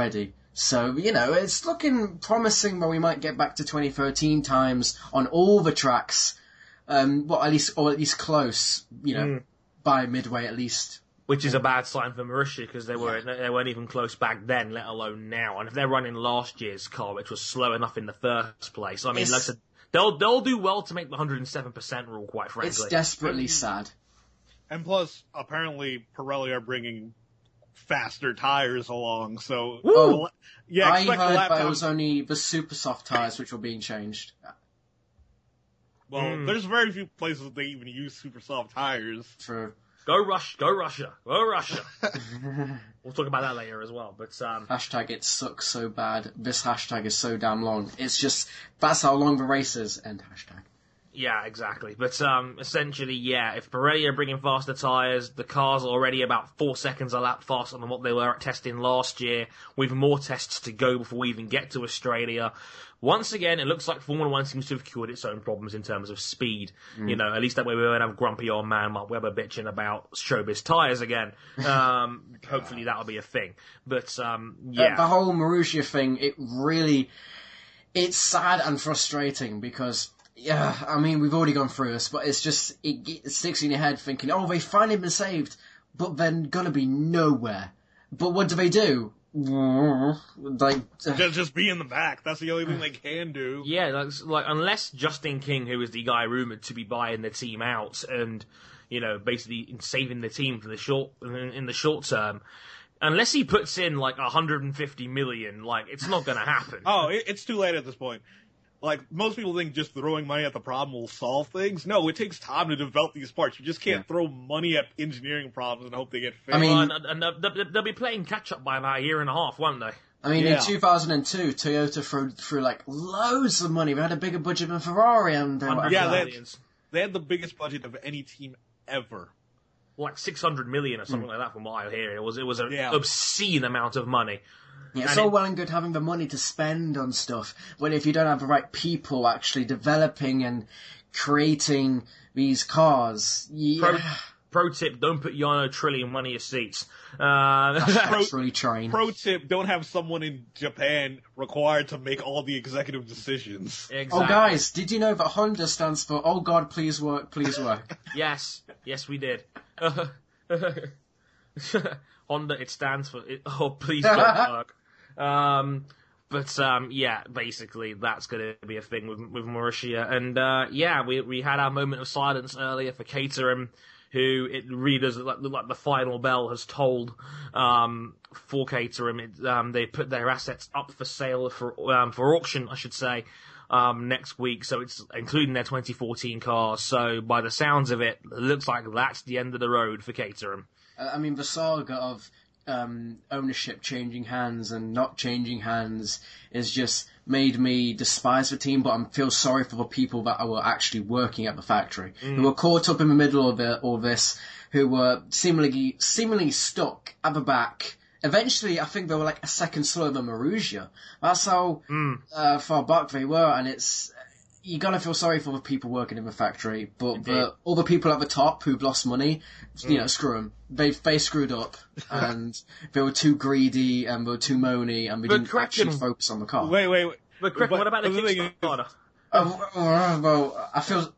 So, it's looking promising where we might get back to 2013 times on all the tracks. At least close, by midway at least. Which is a bad sign for Marussia because they weren't even close back then, let alone now. And if they're running last year's car, which was slow enough in the first place, I mean, like I said, they'll do well to make the 107% rule, quite frankly. It's desperately sad. And plus, apparently, Pirelli are bringing faster tires along, so... I heard that it was only the super soft tires which were being changed. Well, there's very few places that they even use super soft tires. True. Go Russia. We'll talk about that later as well, but... Hashtag it sucks so bad. This hashtag is so damn long. It's just, that's how long the race is. End hashtag. Yeah, exactly. But essentially, yeah, if Pirelli are bringing faster tyres, the car's already about 4 seconds a lap faster than what they were testing last year, with more tests to go before we even get to Australia. Once again, it looks like Formula 1 seems to have cured its own problems in terms of speed. At least that way we won't have grumpy old man Mark Webber bitching about showbiz tyres again. Hopefully that'll be a thing. But, yeah. The whole Marussia thing, it's sad and frustrating because... Yeah, I mean, we've already gone through this, but it's just, it sticks in your head thinking, oh, they've finally been saved, but then gonna be nowhere. But what do? Just be in the back. That's the only thing they can do. Yeah, like unless Justin King, who is the guy rumoured to be buying the team out and, basically saving the team for in the short term, unless he puts in like 150 million, it's not gonna happen. Oh, it's too late at this point. Like, most people think just throwing money at the problem will solve things. No, it takes time to develop these parts. You just can't throw money at engineering problems and hope they get fixed. I mean... and they'll be playing catch-up by about a year and a half, won't they? I mean, in 2002, Toyota threw loads of money. They had a bigger budget than Ferrari. And they had the biggest budget of any team ever. Like 600 million or something like that from what I hear. It was an obscene amount of money. Yeah, it's all well and good having the money to spend on stuff, but if you don't have the right people actually developing and creating these cars... Pro tip, don't put Jarno Trulli in one of your seats. Really trying. Pro tip, don't have someone in Japan required to make all the executive decisions. Exactly. Oh, guys, did you know that Honda stands for Oh God, please work, please work? Yes, we did. Honda, it stands for, oh, please don't work. Basically that's going to be a thing with Marussia. And, we had our moment of silence earlier for Caterham, who it really does look like the final bell has tolled, for Caterham. They put their assets up for sale for auction, I should say, next week. So it's including their 2014 cars. So by the sounds of it looks like that's the end of the road for Caterham. I mean, the saga of ownership changing hands and not changing hands has just made me despise the team, but I feel sorry for the people that were actually working at the factory, who were caught up in the middle of all this, who were seemingly stuck at the back. Eventually, I think they were like a second slower than Marussia. That's how far back they were, and you gotta feel sorry for the people working in the factory, but all the people at the top who've lost money, screw them. They screwed up, and they were too greedy, and they were too moany, and they didn't actually focus on the car. Wait. But Crick, what about the Kickstarter? Well, I feel...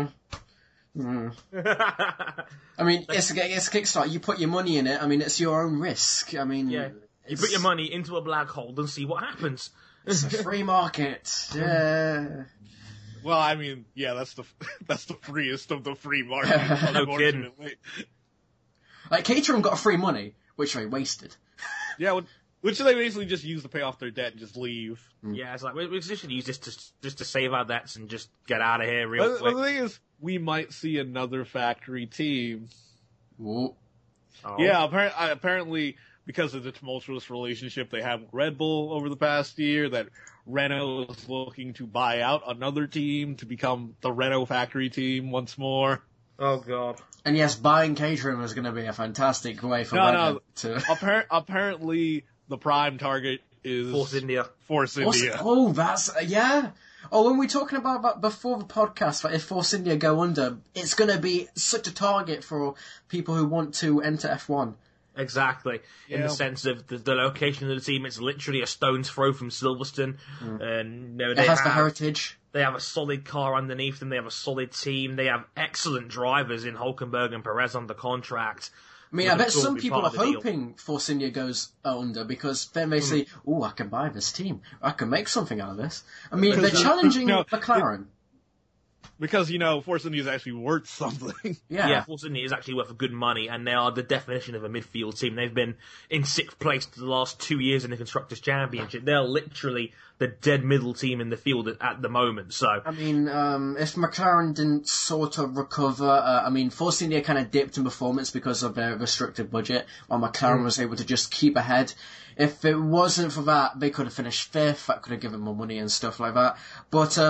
I mean, it's a Kickstarter. You put your money in it. I mean, it's your own risk. I mean... Yeah, you put your money into a black hole and see what happens. It's a free market. Yeah. Well, I mean, yeah, that's the freest of the free market, unfortunately. Like, Caterham got free money, which they wasted. Yeah, which they basically just use to pay off their debt and just leave. Yeah, it's like, we should use this just to save our debts and just get out of here real quick. The thing is, we might see another factory team. Whoa. Oh. Yeah, apparently, because of the tumultuous relationship they have with Red Bull over the past year, that Renault is looking to buy out another team to become the Renault factory team once more. Oh, God. And yes, buying Caterham is going to be a fantastic way for Renault to... Apparently, the prime target is... Force India. Oh, that's... yeah. Oh, when we're talking about that before the podcast, that if Force India go under, it's going to be such a target for people who want to enter F1. Exactly. In the sense of the location of the team, it's literally a stone's throw from Silverstone. And It has the heritage. They have a solid car underneath them. They have a solid team. They have excellent drivers in Hulkenberg and Perez under contract. I mean, I bet some people are hoping Force India goes under because then they say, "Oh, I can buy this team. I can make something out of this." I mean, they're challenging McLaren. Because, Force India is actually worth something. Yeah, Force India is actually worth good money, and they are the definition of a midfield team. They've been in 6th place for the last 2 years in the Constructors' Championship. They're literally the dead middle team in the field at the moment, so... I mean, if McLaren didn't sort of recover... Force India kind of dipped in performance because of their restricted budget, while McLaren was able to just keep ahead. If it wasn't for that, they could have finished 5th. That could have given more money and stuff like that. But,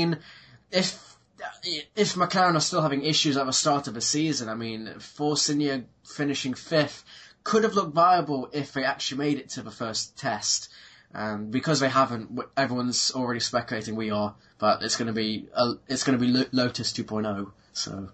if McLaren are still having issues at the start of the season, Force India finishing 5th could have looked viable if they actually made it to the first test. Because they haven't, everyone's already speculating we are, but it's going to be Lotus 2.0. So,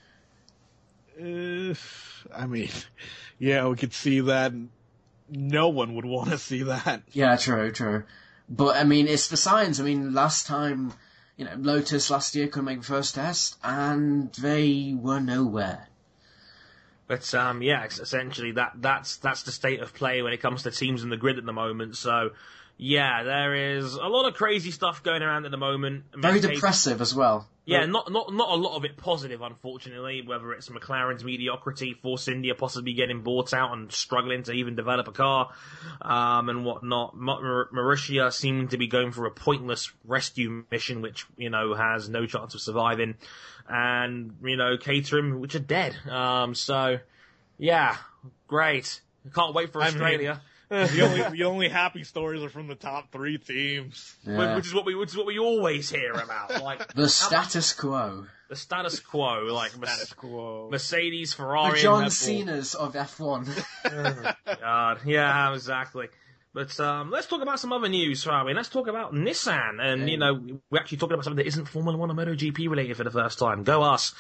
we could see that. No one would want to see that. Yeah, true. But it's the signs. Last time. Lotus last year couldn't make the first test, and they were nowhere. But essentially that's the state of play when it comes to teams in the grid at the moment. So, yeah, there is a lot of crazy stuff going around at the moment. Very depressive as well. Yeah, not a lot of it positive, unfortunately, whether it's McLaren's mediocrity, Force India possibly getting bought out and struggling to even develop a car, and whatnot. Marussia seeming to be going for a pointless rescue mission, which, has no chance of surviving, and, Caterham, which are dead. So, yeah, great. I can't wait for Australia. The only happy stories are from the top 3 teams, which is what we always hear about, like the status quo. The status quo, like status quo. Mercedes, Ferrari, the John Cena's of F1. God, yeah, exactly. But let's talk about some other news, shall we? Let's talk about Nissan, and we're actually talking about something that isn't Formula One or MotoGP related for the first time. Go us.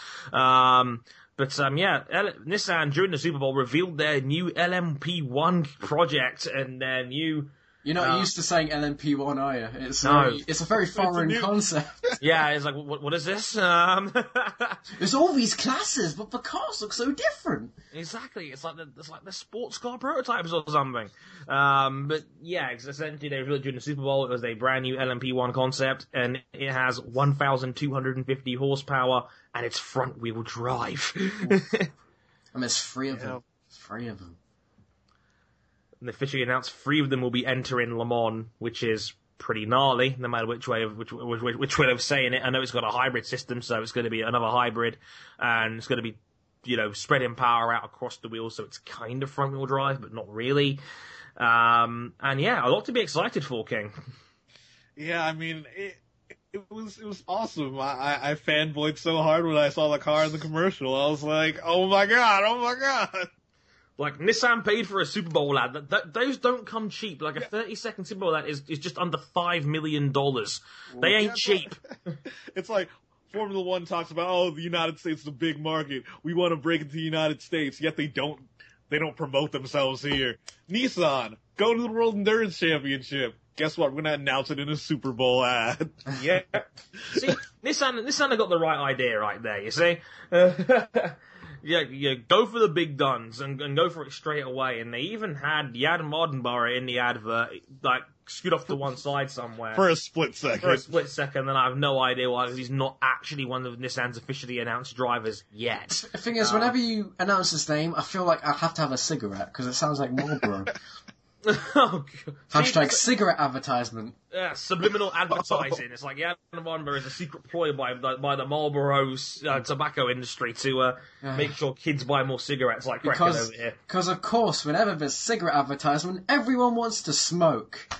Nissan during the Super Bowl revealed their new LMP1 project and their new... You're not used to saying LMP1, are you? It's a very foreign concept. Yeah, it's like, what is this? There's all these classes, but the cars look so different. Exactly, it's like the sports car prototypes or something. But yeah, essentially they revealed during the Super Bowl it was a brand new LMP1 concept, and it has 1,250 horsepower, and it's front wheel drive. And there's 3 of them. 3 of them. And they officially announced 3 of them will be entering Le Mans, which is pretty gnarly, no matter which way of saying it. I know it's got a hybrid system, so it's going to be another hybrid, and it's going to be, spreading power out across the wheels, so it's kind of front wheel drive, but not really. And yeah, a lot to be excited for, King. Yeah, it was awesome. I fanboyed so hard when I saw the car in the commercial. I was like, oh my god. Like, Nissan paid for a Super Bowl ad. Those don't come cheap. Like, a 30-second Super Bowl ad is just under $5 million. They ain't cheap. It's like, Formula One talks about, the United States is a big market. We want to break into the United States, yet they don't promote themselves here. Nissan, go to the World Endurance Championship. Guess what? We're going to announce it in a Super Bowl ad. Yeah. See, Nissan have got the right idea right there, you see? Yeah, go for the big guns and go for it straight away. And they even had Jan Mardenborough in the advert, like, scoot off to one side somewhere. For a split second. Then I have no idea why, because he's not actually one of Nissan's officially announced drivers yet. The thing is, whenever you announce his name, I feel like I have to have a cigarette, because it sounds like Marlboro. Oh, God. Cigarette advertisement. Yeah, subliminal advertising. It's like Jan Mardenborough is a secret ploy by the Marlboro tobacco industry to make sure kids buy more cigarettes like crack over here. Because, of course, whenever there's cigarette advertisement, everyone wants to smoke.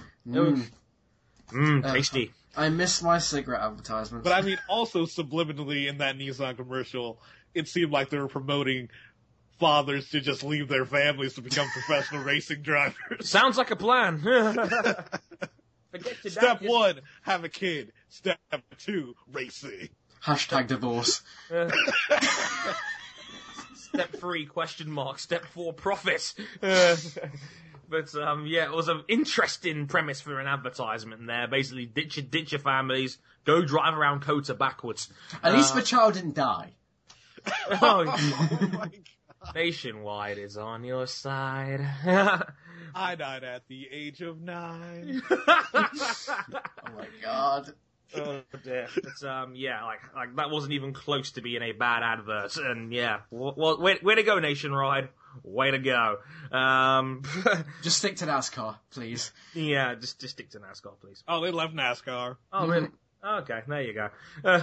Tasty. I miss my cigarette advertisements. But also subliminally in that Nissan commercial, it seemed like they were promoting fathers to just leave their families to become professional racing drivers. Sounds like a plan. Step 1, have a kid. Step 2, racing. #divorce. Step 3, question mark. Step 4, profit. But yeah, it was an interesting premise for an advertisement there. Basically, ditch your families, go drive around Kota backwards. At least the child didn't die. Oh, Oh my God. Nationwide is on your side. I died at the age of 9. Oh my god. Oh dear. But yeah, like that wasn't even close to being a bad advert. And yeah, well, way to go, Nationwide. Way to go. Just stick to NASCAR, please. Yeah, just stick to NASCAR, please. Oh, they left NASCAR. Oh, really? Okay, there you go.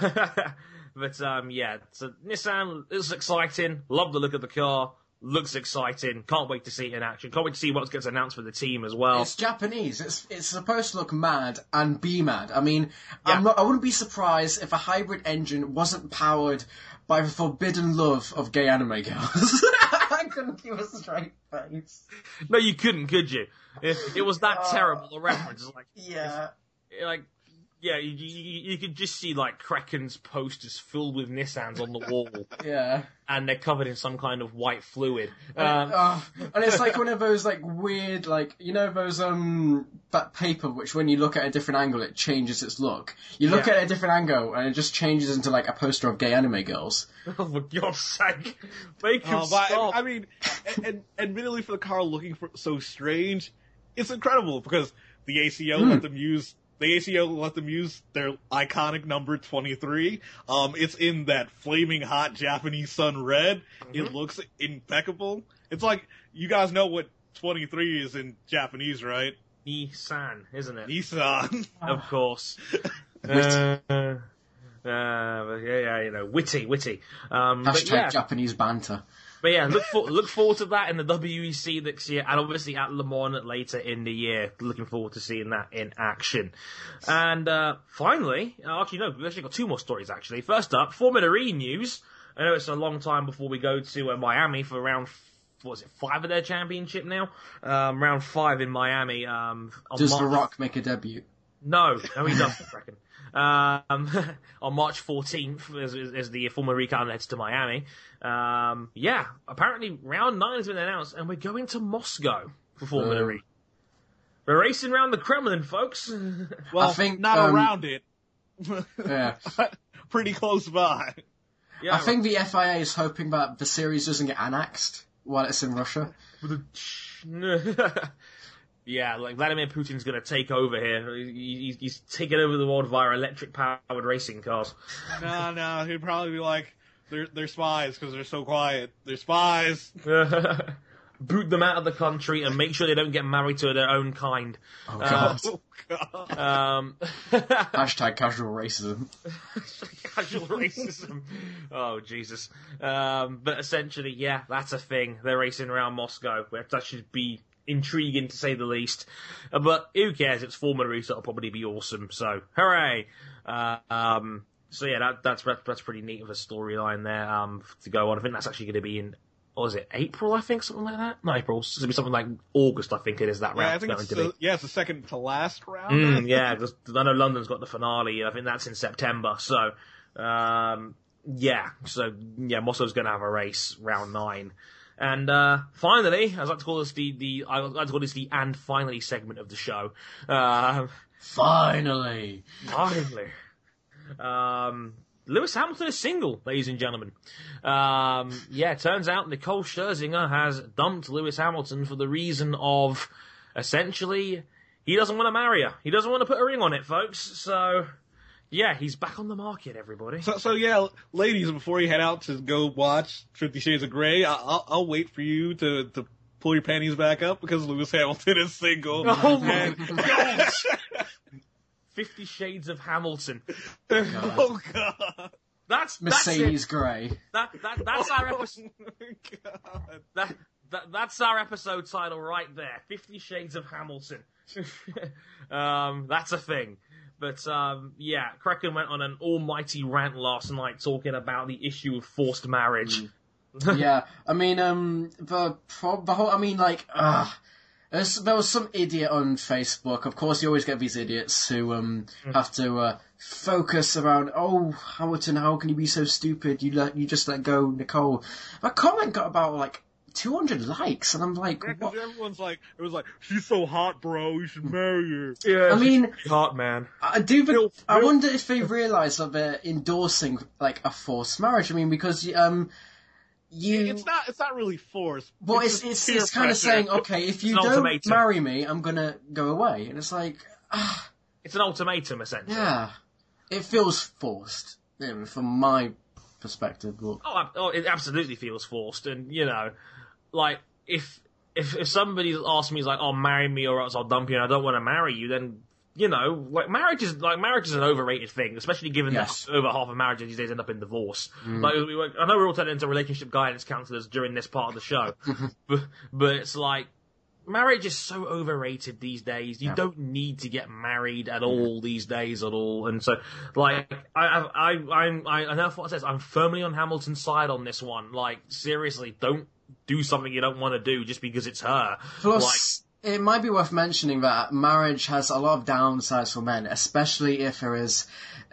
But yeah, so Nissan is exciting. Love the look of the car. Looks exciting. Can't wait to see it in action. Can't wait to see what gets announced for the team as well. It's Japanese. It's supposed to look mad and be mad. I mean, Yeah. I wouldn't be surprised if a hybrid engine wasn't powered by the forbidden love of gay anime girls. I couldn't give a straight face. No, you couldn't, could you? It was that terrible a reference. Yeah. Yeah, you could just see like Krakken's posters filled with Nissans on the wall, Yeah. and they're covered in some kind of white fluid. And it's like one of those like weird, like, you know those that paper which when you look at a different angle it changes its look. You look Yeah. at a different angle and it just changes into like a poster of gay anime girls. Oh, for God's sake, make him But stop! I mean, and admittedly for the car looking so strange, it's incredible because the ACO let them use. The ACO let them use their iconic number 23. It's in that flaming hot Japanese sun red. It looks impeccable. It's like, you guys know what 23 is in Japanese, right? Nissan, isn't it? Nissan. Of course. Witty. Yeah, you know, witty. But Hashtag yeah, Japanese banter. But yeah, look forward to that in the WEC next year, and obviously at Le Mans later in the year. Looking forward to seeing that in action. And finally, actually no, we've actually got 2 more stories actually. First up, Formula E news. I know it's a long time before we go to Miami for round, what was it, 5 of their championship now? Round 5 in Miami. Does The Rock make a debut? No, he doesn't, I reckon. On March 14th, as the Formula E car heads to Miami. Yeah, apparently round 9 has been announced, and we're going to Moscow for Formula E. We're racing around the Kremlin, folks. Well, I think, not around it. Yeah. Pretty close by. Yeah, I think the FIA is hoping that the series doesn't get annexed while it's in Russia. Yeah, like Vladimir Putin's going to take over here. He's taking over the world via electric-powered racing cars. No, he'd probably be like, they're spies because they're so quiet. They're spies. Boot them out of the country and make sure they don't get married to their own kind. Oh god. Oh, God. Hashtag casual racism. Casual racism. Oh, Jesus. But essentially, yeah, that's a thing. They're racing around Moscow. That should be intriguing to say the least. But who cares? It's Formula E, so it'll probably be awesome. So, hooray! So yeah, that's pretty neat of a storyline there to go on. I think that's actually going to be in, what was it, April, I think, something like that? Not April, it's going to be something like August, I think it is, that round. Yeah, I think it's the second to last round. Yeah, because I know London's got the finale, and I think that's in September, so, yeah, Moscow's going to have a race, round 9. And, finally, I'd like to call this the and finally segment of the show. Finally. Finally. Lewis Hamilton is single, ladies and gentlemen. Yeah, it turns out Nicole Scherzinger has dumped Lewis Hamilton for the reason of, essentially, he doesn't want to marry her. He doesn't want to put a ring on it, folks. So, yeah, he's back on the market, everybody. So yeah, ladies, before you head out to go watch 50 Shades of Grey, I'll wait for you to pull your panties back up because Lewis Hamilton is single. Oh my God! 50 Shades of Hamilton. Oh God. That's Mercedes it. Grey. That's our episode. Oh my God. That's our episode title right there. 50 Shades of Hamilton. That's a thing. But, yeah, Kraken went on an almighty rant last night talking about the issue of forced marriage. Yeah, I mean, the whole, I mean, like, There was some idiot on Facebook. Of course, you always get these idiots who have to focus around. Oh, Hamilton, how can you be so stupid? You just let go, Nicole. That comment got about like 200 likes, and I'm like, Yeah, what? everyone's like, it was like, she's so hot, bro. You should marry her. Yeah, I mean, hot man. I wonder if they realise that they're endorsing like a forced marriage. I mean, because It's not really forced. well, it's peer kind of pressure. saying, okay, if you It's an don't ultimatum. marry me, I'm gonna go away, and it's like, It's an ultimatum, essentially. yeah, it feels forced from my perspective. But It absolutely feels forced, and like if somebody asks me like, "Oh, marry me or else I'll dump you," and I don't want to marry you, then marriage is an overrated thing, especially given Yes. that over half of marriages these days end up in divorce. Like I know we're all turning into relationship guidance counselors during this part of the show, but it's like marriage is so overrated these days. You don't need to get married at all these days at all, and so like I know what it says. I'm firmly on Hamilton's side on this one. Like seriously, don't do something you don't want to do just because it's her. plus, it might be worth mentioning that marriage has a lot of downsides for men, especially if there is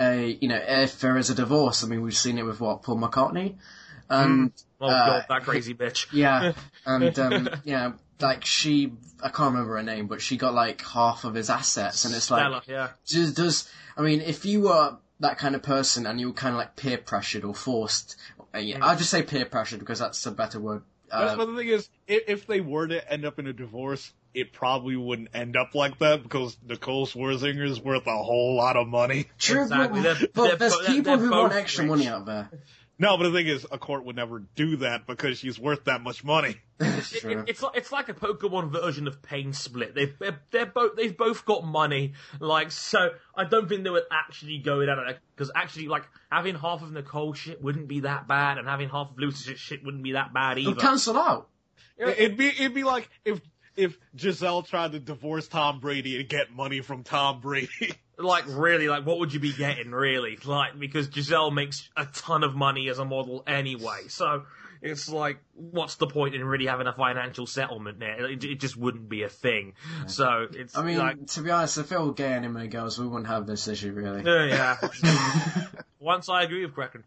a divorce. I mean, we've seen it with Paul McCartney, and God, that crazy bitch. yeah, and yeah. Like I can't remember her name, but she got like half of his assets, and it's like, Stella, I mean, if you were that kind of person and you were kind of like peer pressured or forced, I'll just say peer pressured because that's a better word. But the thing is, if they were to end up in a divorce, it probably wouldn't end up like that because Nicole Scherzinger's worth a whole lot of money. True, Exactly. but there's people who want both extra rich. money out there. No, but the thing is, a court would never do that because she's worth that much money. True. It's like a Pokemon version of Pain Split. They've both got money, like, so I don't think they would actually go down it because actually, like, having half of Nicole shit wouldn't be that bad, and having half of Lucy's shit wouldn't be that bad They'll either. cancel out. It'd be like if Giselle tried to divorce Tom Brady and get money from Tom Brady. Like, really, like, what would you be getting, really? Like, because Giselle makes a ton of money as a model anyway, so it's like, what's the point in really having a financial settlement there? It just wouldn't be a thing. So, it's I mean, like... to be honest, if it were gay anime girls, we wouldn't have this issue, really. Yeah. Once I agree with Kraken.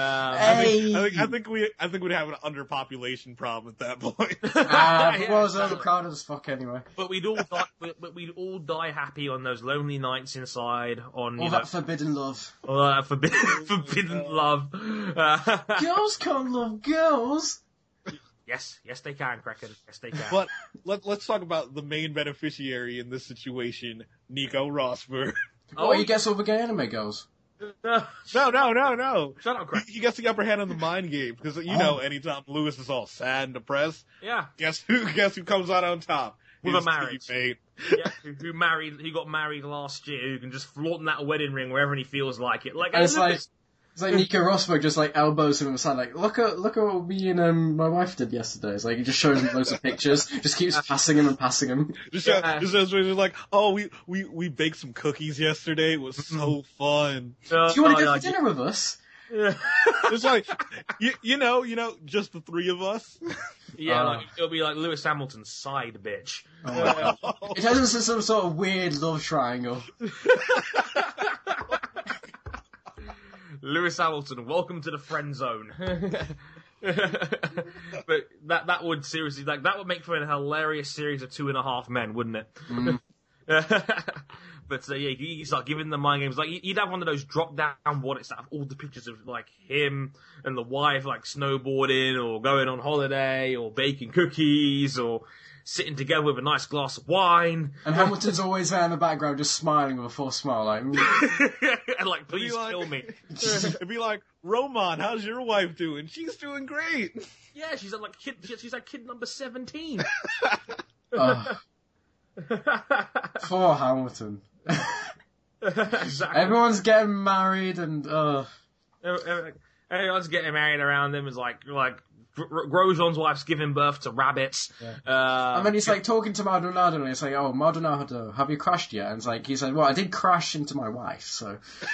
Hey! I think we'd have an underpopulation problem at that point. But was overcrowded as fuck anyway. But we'd all die happy on those lonely nights inside, on All that forbidden love. forbidden love. Girls can't love girls! Yes, they can, Kraken. Yes, they can. But let's talk about the main beneficiary in this situation, Nico Rosberg. Oh, he gets all the gay anime girls. No. Shut up, Kraken. He gets the upper hand on the mind game because anytime Lewis is all sad and depressed, Yeah. guess who comes out on top? With His a marriage. teammate. Yeah, who got married last year, who can just flaunt that wedding ring wherever he feels like it. Like, And it's like Nico Rosberg just like elbows him on the side, like, look at what me and my wife did yesterday. It's like he just shows him loads of pictures, just keeps passing him. Just like, oh, we baked some cookies yesterday. It was so fun. Do you want to go for dinner with us? Yeah. It's like, you know, just the three of us. Yeah, like, it'll be like Lewis Hamilton's side bitch. It turns into some sort of weird love triangle. Lewis Hamilton, welcome to the friend zone. But that would seriously, like, that would make for a hilarious series of 2.5 Men, wouldn't it? But yeah, you start giving them mind games. Like, you'd have one of those drop down wallets that have all the pictures of like him and the wife, like snowboarding or going on holiday or baking cookies or sitting together with a nice glass of wine. And Hamilton's always there in the background, just smiling with a forced smile, like. And like, please kill me. It'd be like, Roman, how's your wife doing? She's doing great. Yeah, she's like kid number 17. Poor Hamilton. Exactly. Everyone's getting married and Everyone's getting married around him. Is like Grosjean's wife's giving birth to rabbits. Yeah. And then he's like talking to Maldonado and he's like, oh, Maldonado, have you crashed yet? And it's like, he's like, well, I did crash into my wife, so.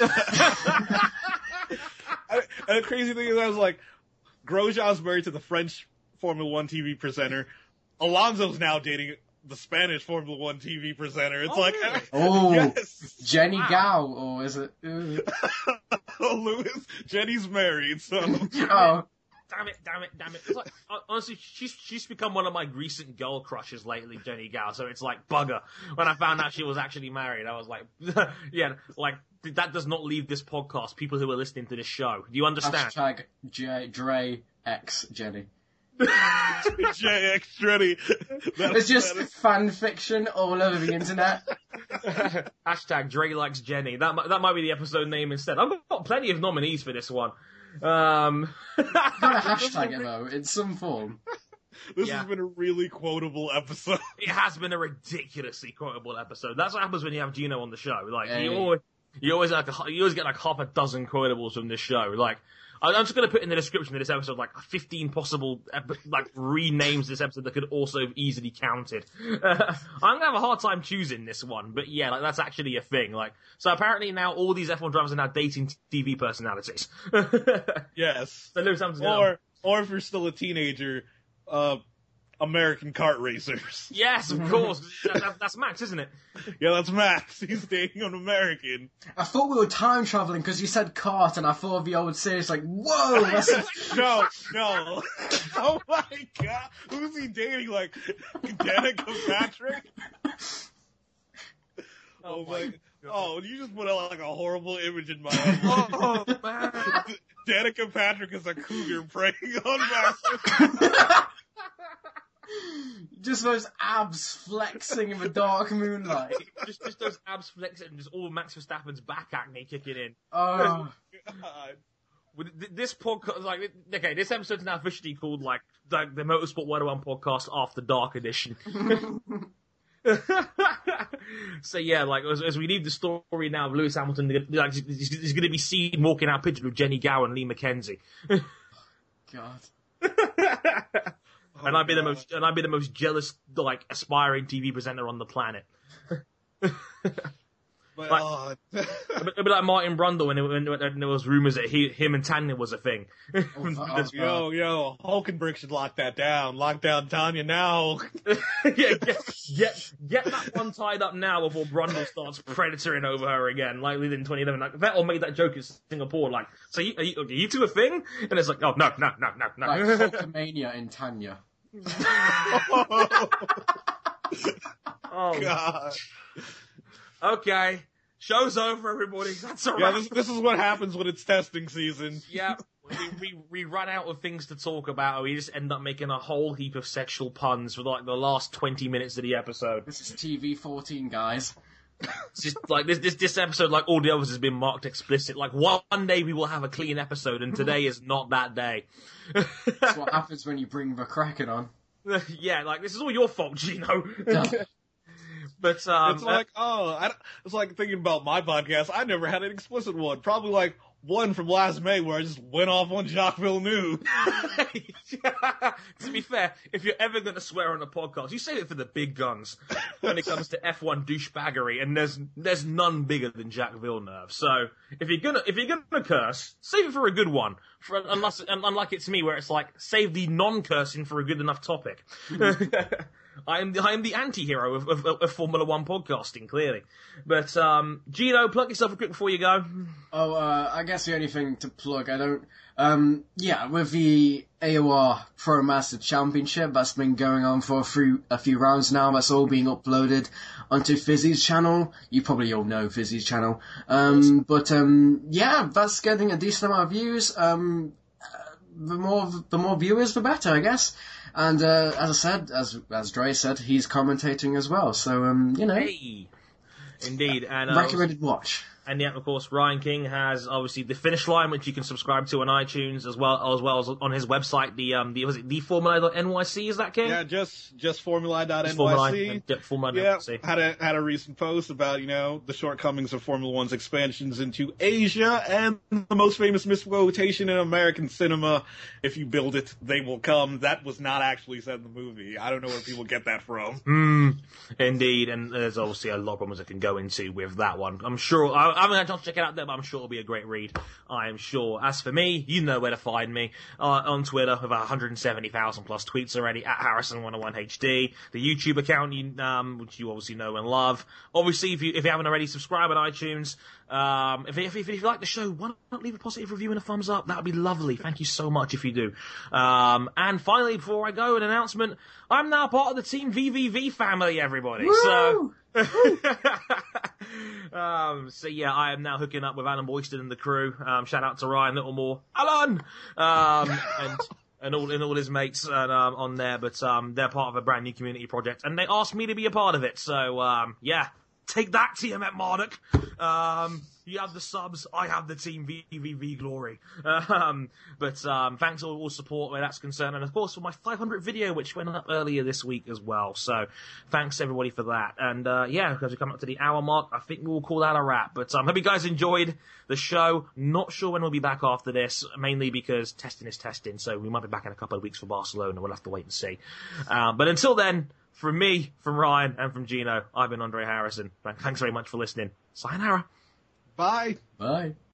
And the crazy thing is, I was like, Grosjean's married to the French Formula One TV presenter. Alonso's now dating the Spanish Formula One TV presenter. It's Really? Oh, yes. Jenny Wow. Gao, or is it? Lewis, Jenny's married, so. Oh, Damn it. It's like, honestly, she's become one of my recent girl crushes lately, Jenny Gao. So it's like bugger. When I found out she was actually married, I was like, yeah, like that does not leave this podcast. People who are listening to this show, do you understand? hashtag Dre X Jenny. JX Jenny. It's just fan fiction all over the internet. Hashtag Dre likes Jenny. That might be the episode name instead. I've got plenty of nominees for this one. Gotta hashtag it though, in some form. This Yeah. has been a really quotable episode. It has been a ridiculously quotable episode. That's what happens when you have Gino on the show. Like Hey. you always get like half a dozen quotables from this show. Like I'm just going to put in the description of this episode like 15 possible like renames of this episode that could also have easily counted. I'm going to have a hard time choosing this one, but yeah, like that's actually a thing. Like so apparently now all these F1 drivers are now dating TV personalities. Yes. So Lewis Hamilton's Or if you're still a teenager, American kart racers. yes, of course. That's Max, isn't it? Yeah, that's Max. He's dating an American. I thought we were time traveling because you said cart, and I thought of the old series like, whoa, that's No. Oh my god. Who's he dating? Like, Danica Patrick? Oh my. Oh, you just put out like a horrible image in my head. Oh man. Danica Patrick is a cougar preying on Max. just those abs flexing in the dark moonlight. just those abs flexing and just all Max Verstappen's back acne kicking in. Oh, God. With this podcast, like, okay, this episode's now officially called like the Motorsport 101 podcast After Dark edition. So yeah, like as we leave the story now of Lewis Hamilton, like he's going to be seen walking out pigeon with Jenny Gow and Lee McKenzie. God. And I'd be the most jealous, like, aspiring TV presenter on the planet. But, Like- It'd be like Martin Brundle when there was rumors that him and Tanya was a thing. yo, Hulkenberg should lock that down. Lock down Tanya now. Yeah, get that one tied up now before Brundle starts predatoring over her again, like we did in 2011. Like Vettel made that joke in Singapore, like, so are you two a thing? And it's like, oh no. Like Hulkamania in Tanya. Oh God. okay, show's over, everybody. That's all Yeah, right. this is what happens when it's testing season. Yeah, we run out of things to talk about. We just end up making a whole heap of sexual puns for like the last 20 minutes of the episode. This is TV 14, guys. It's just like this episode, like all the others, has been marked explicit. Like one day we will have a clean episode, and today is not that day. That's what happens when you bring the Kraken on. Yeah, like this is all your fault, Gino. Yeah. But It's like, it's like thinking about my podcast. I never had an explicit one. Probably like one from last May where I just went off on Jacques Villeneuve. to be fair, if you're ever going to swear on a podcast, you save it for the big guns when it comes to F1 douchebaggery, and there's none bigger than Jacques Villeneuve. So if you're gonna curse, save it for a good one. Unlike it's me, where it's like save the non-cursing for a good enough topic. I am the anti-hero of Formula One podcasting, clearly. But Gino, plug yourself a quick before you go. I guess the only thing to plug, with the AOR Pro Master Championship, that's been going on for a few rounds now, that's all being uploaded onto Fizzy's channel. You probably all know Fizzy's channel. That's getting a decent amount of views. The more viewers, the better, I guess. And, as I said, as Dre said, he's commentating as well. So, Hey, indeed, and recommended watch. And yet, of course, Ryan King has obviously the Finish Line, which you can subscribe to on iTunes as well as on his website. The Formula.nyc, is that, King? Yeah, just Formula.nyc. Formula.nyc. Had a recent post about, the shortcomings of Formula One's expansions into Asia and the most famous misquotation in American cinema, if you build it, they will come. That was not actually said in the movie. I don't know where people get that from. Indeed, and there's obviously a lot of problems I can go into with that one. I'm sure I haven't had a chance to check it out there, but I'm sure it'll be a great read. I am sure. As for me, you know where to find me. On Twitter, with 170,000 plus tweets already, at Harrison101HD. The YouTube account, which you obviously know and love. Obviously, if you haven't already, subscribe on iTunes. If you like the show, why not leave a positive review and a thumbs up? That would be lovely. Thank you so much if you do. And finally, before I go, an announcement. I'm now part of the Team VVV family, everybody. Woo! So yeah, I am now hooking up with Alan Boyston and the crew. Shout out to Ryan Littlemore, Alan, and all his mates on there. But they're part of a brand new community project, and they asked me to be a part of it. So yeah. Take that, TM at Marduk. You have the subs, I have the Team VVV glory. But thanks for all support where that's concerned, and of course for my 500th video, which went up earlier this week as well. So thanks everybody for that. And yeah, because we come up to the hour mark, I think we'll call that a wrap. But hope you guys enjoyed the show. Not sure when we'll be back after this, mainly because testing is testing. So we might be back in a couple of weeks for Barcelona. We'll have to wait and see. But until then, from me, from Ryan, and from Gino, I've been Andre Harrison. Thanks very much for listening. Sayonara. Bye. Bye.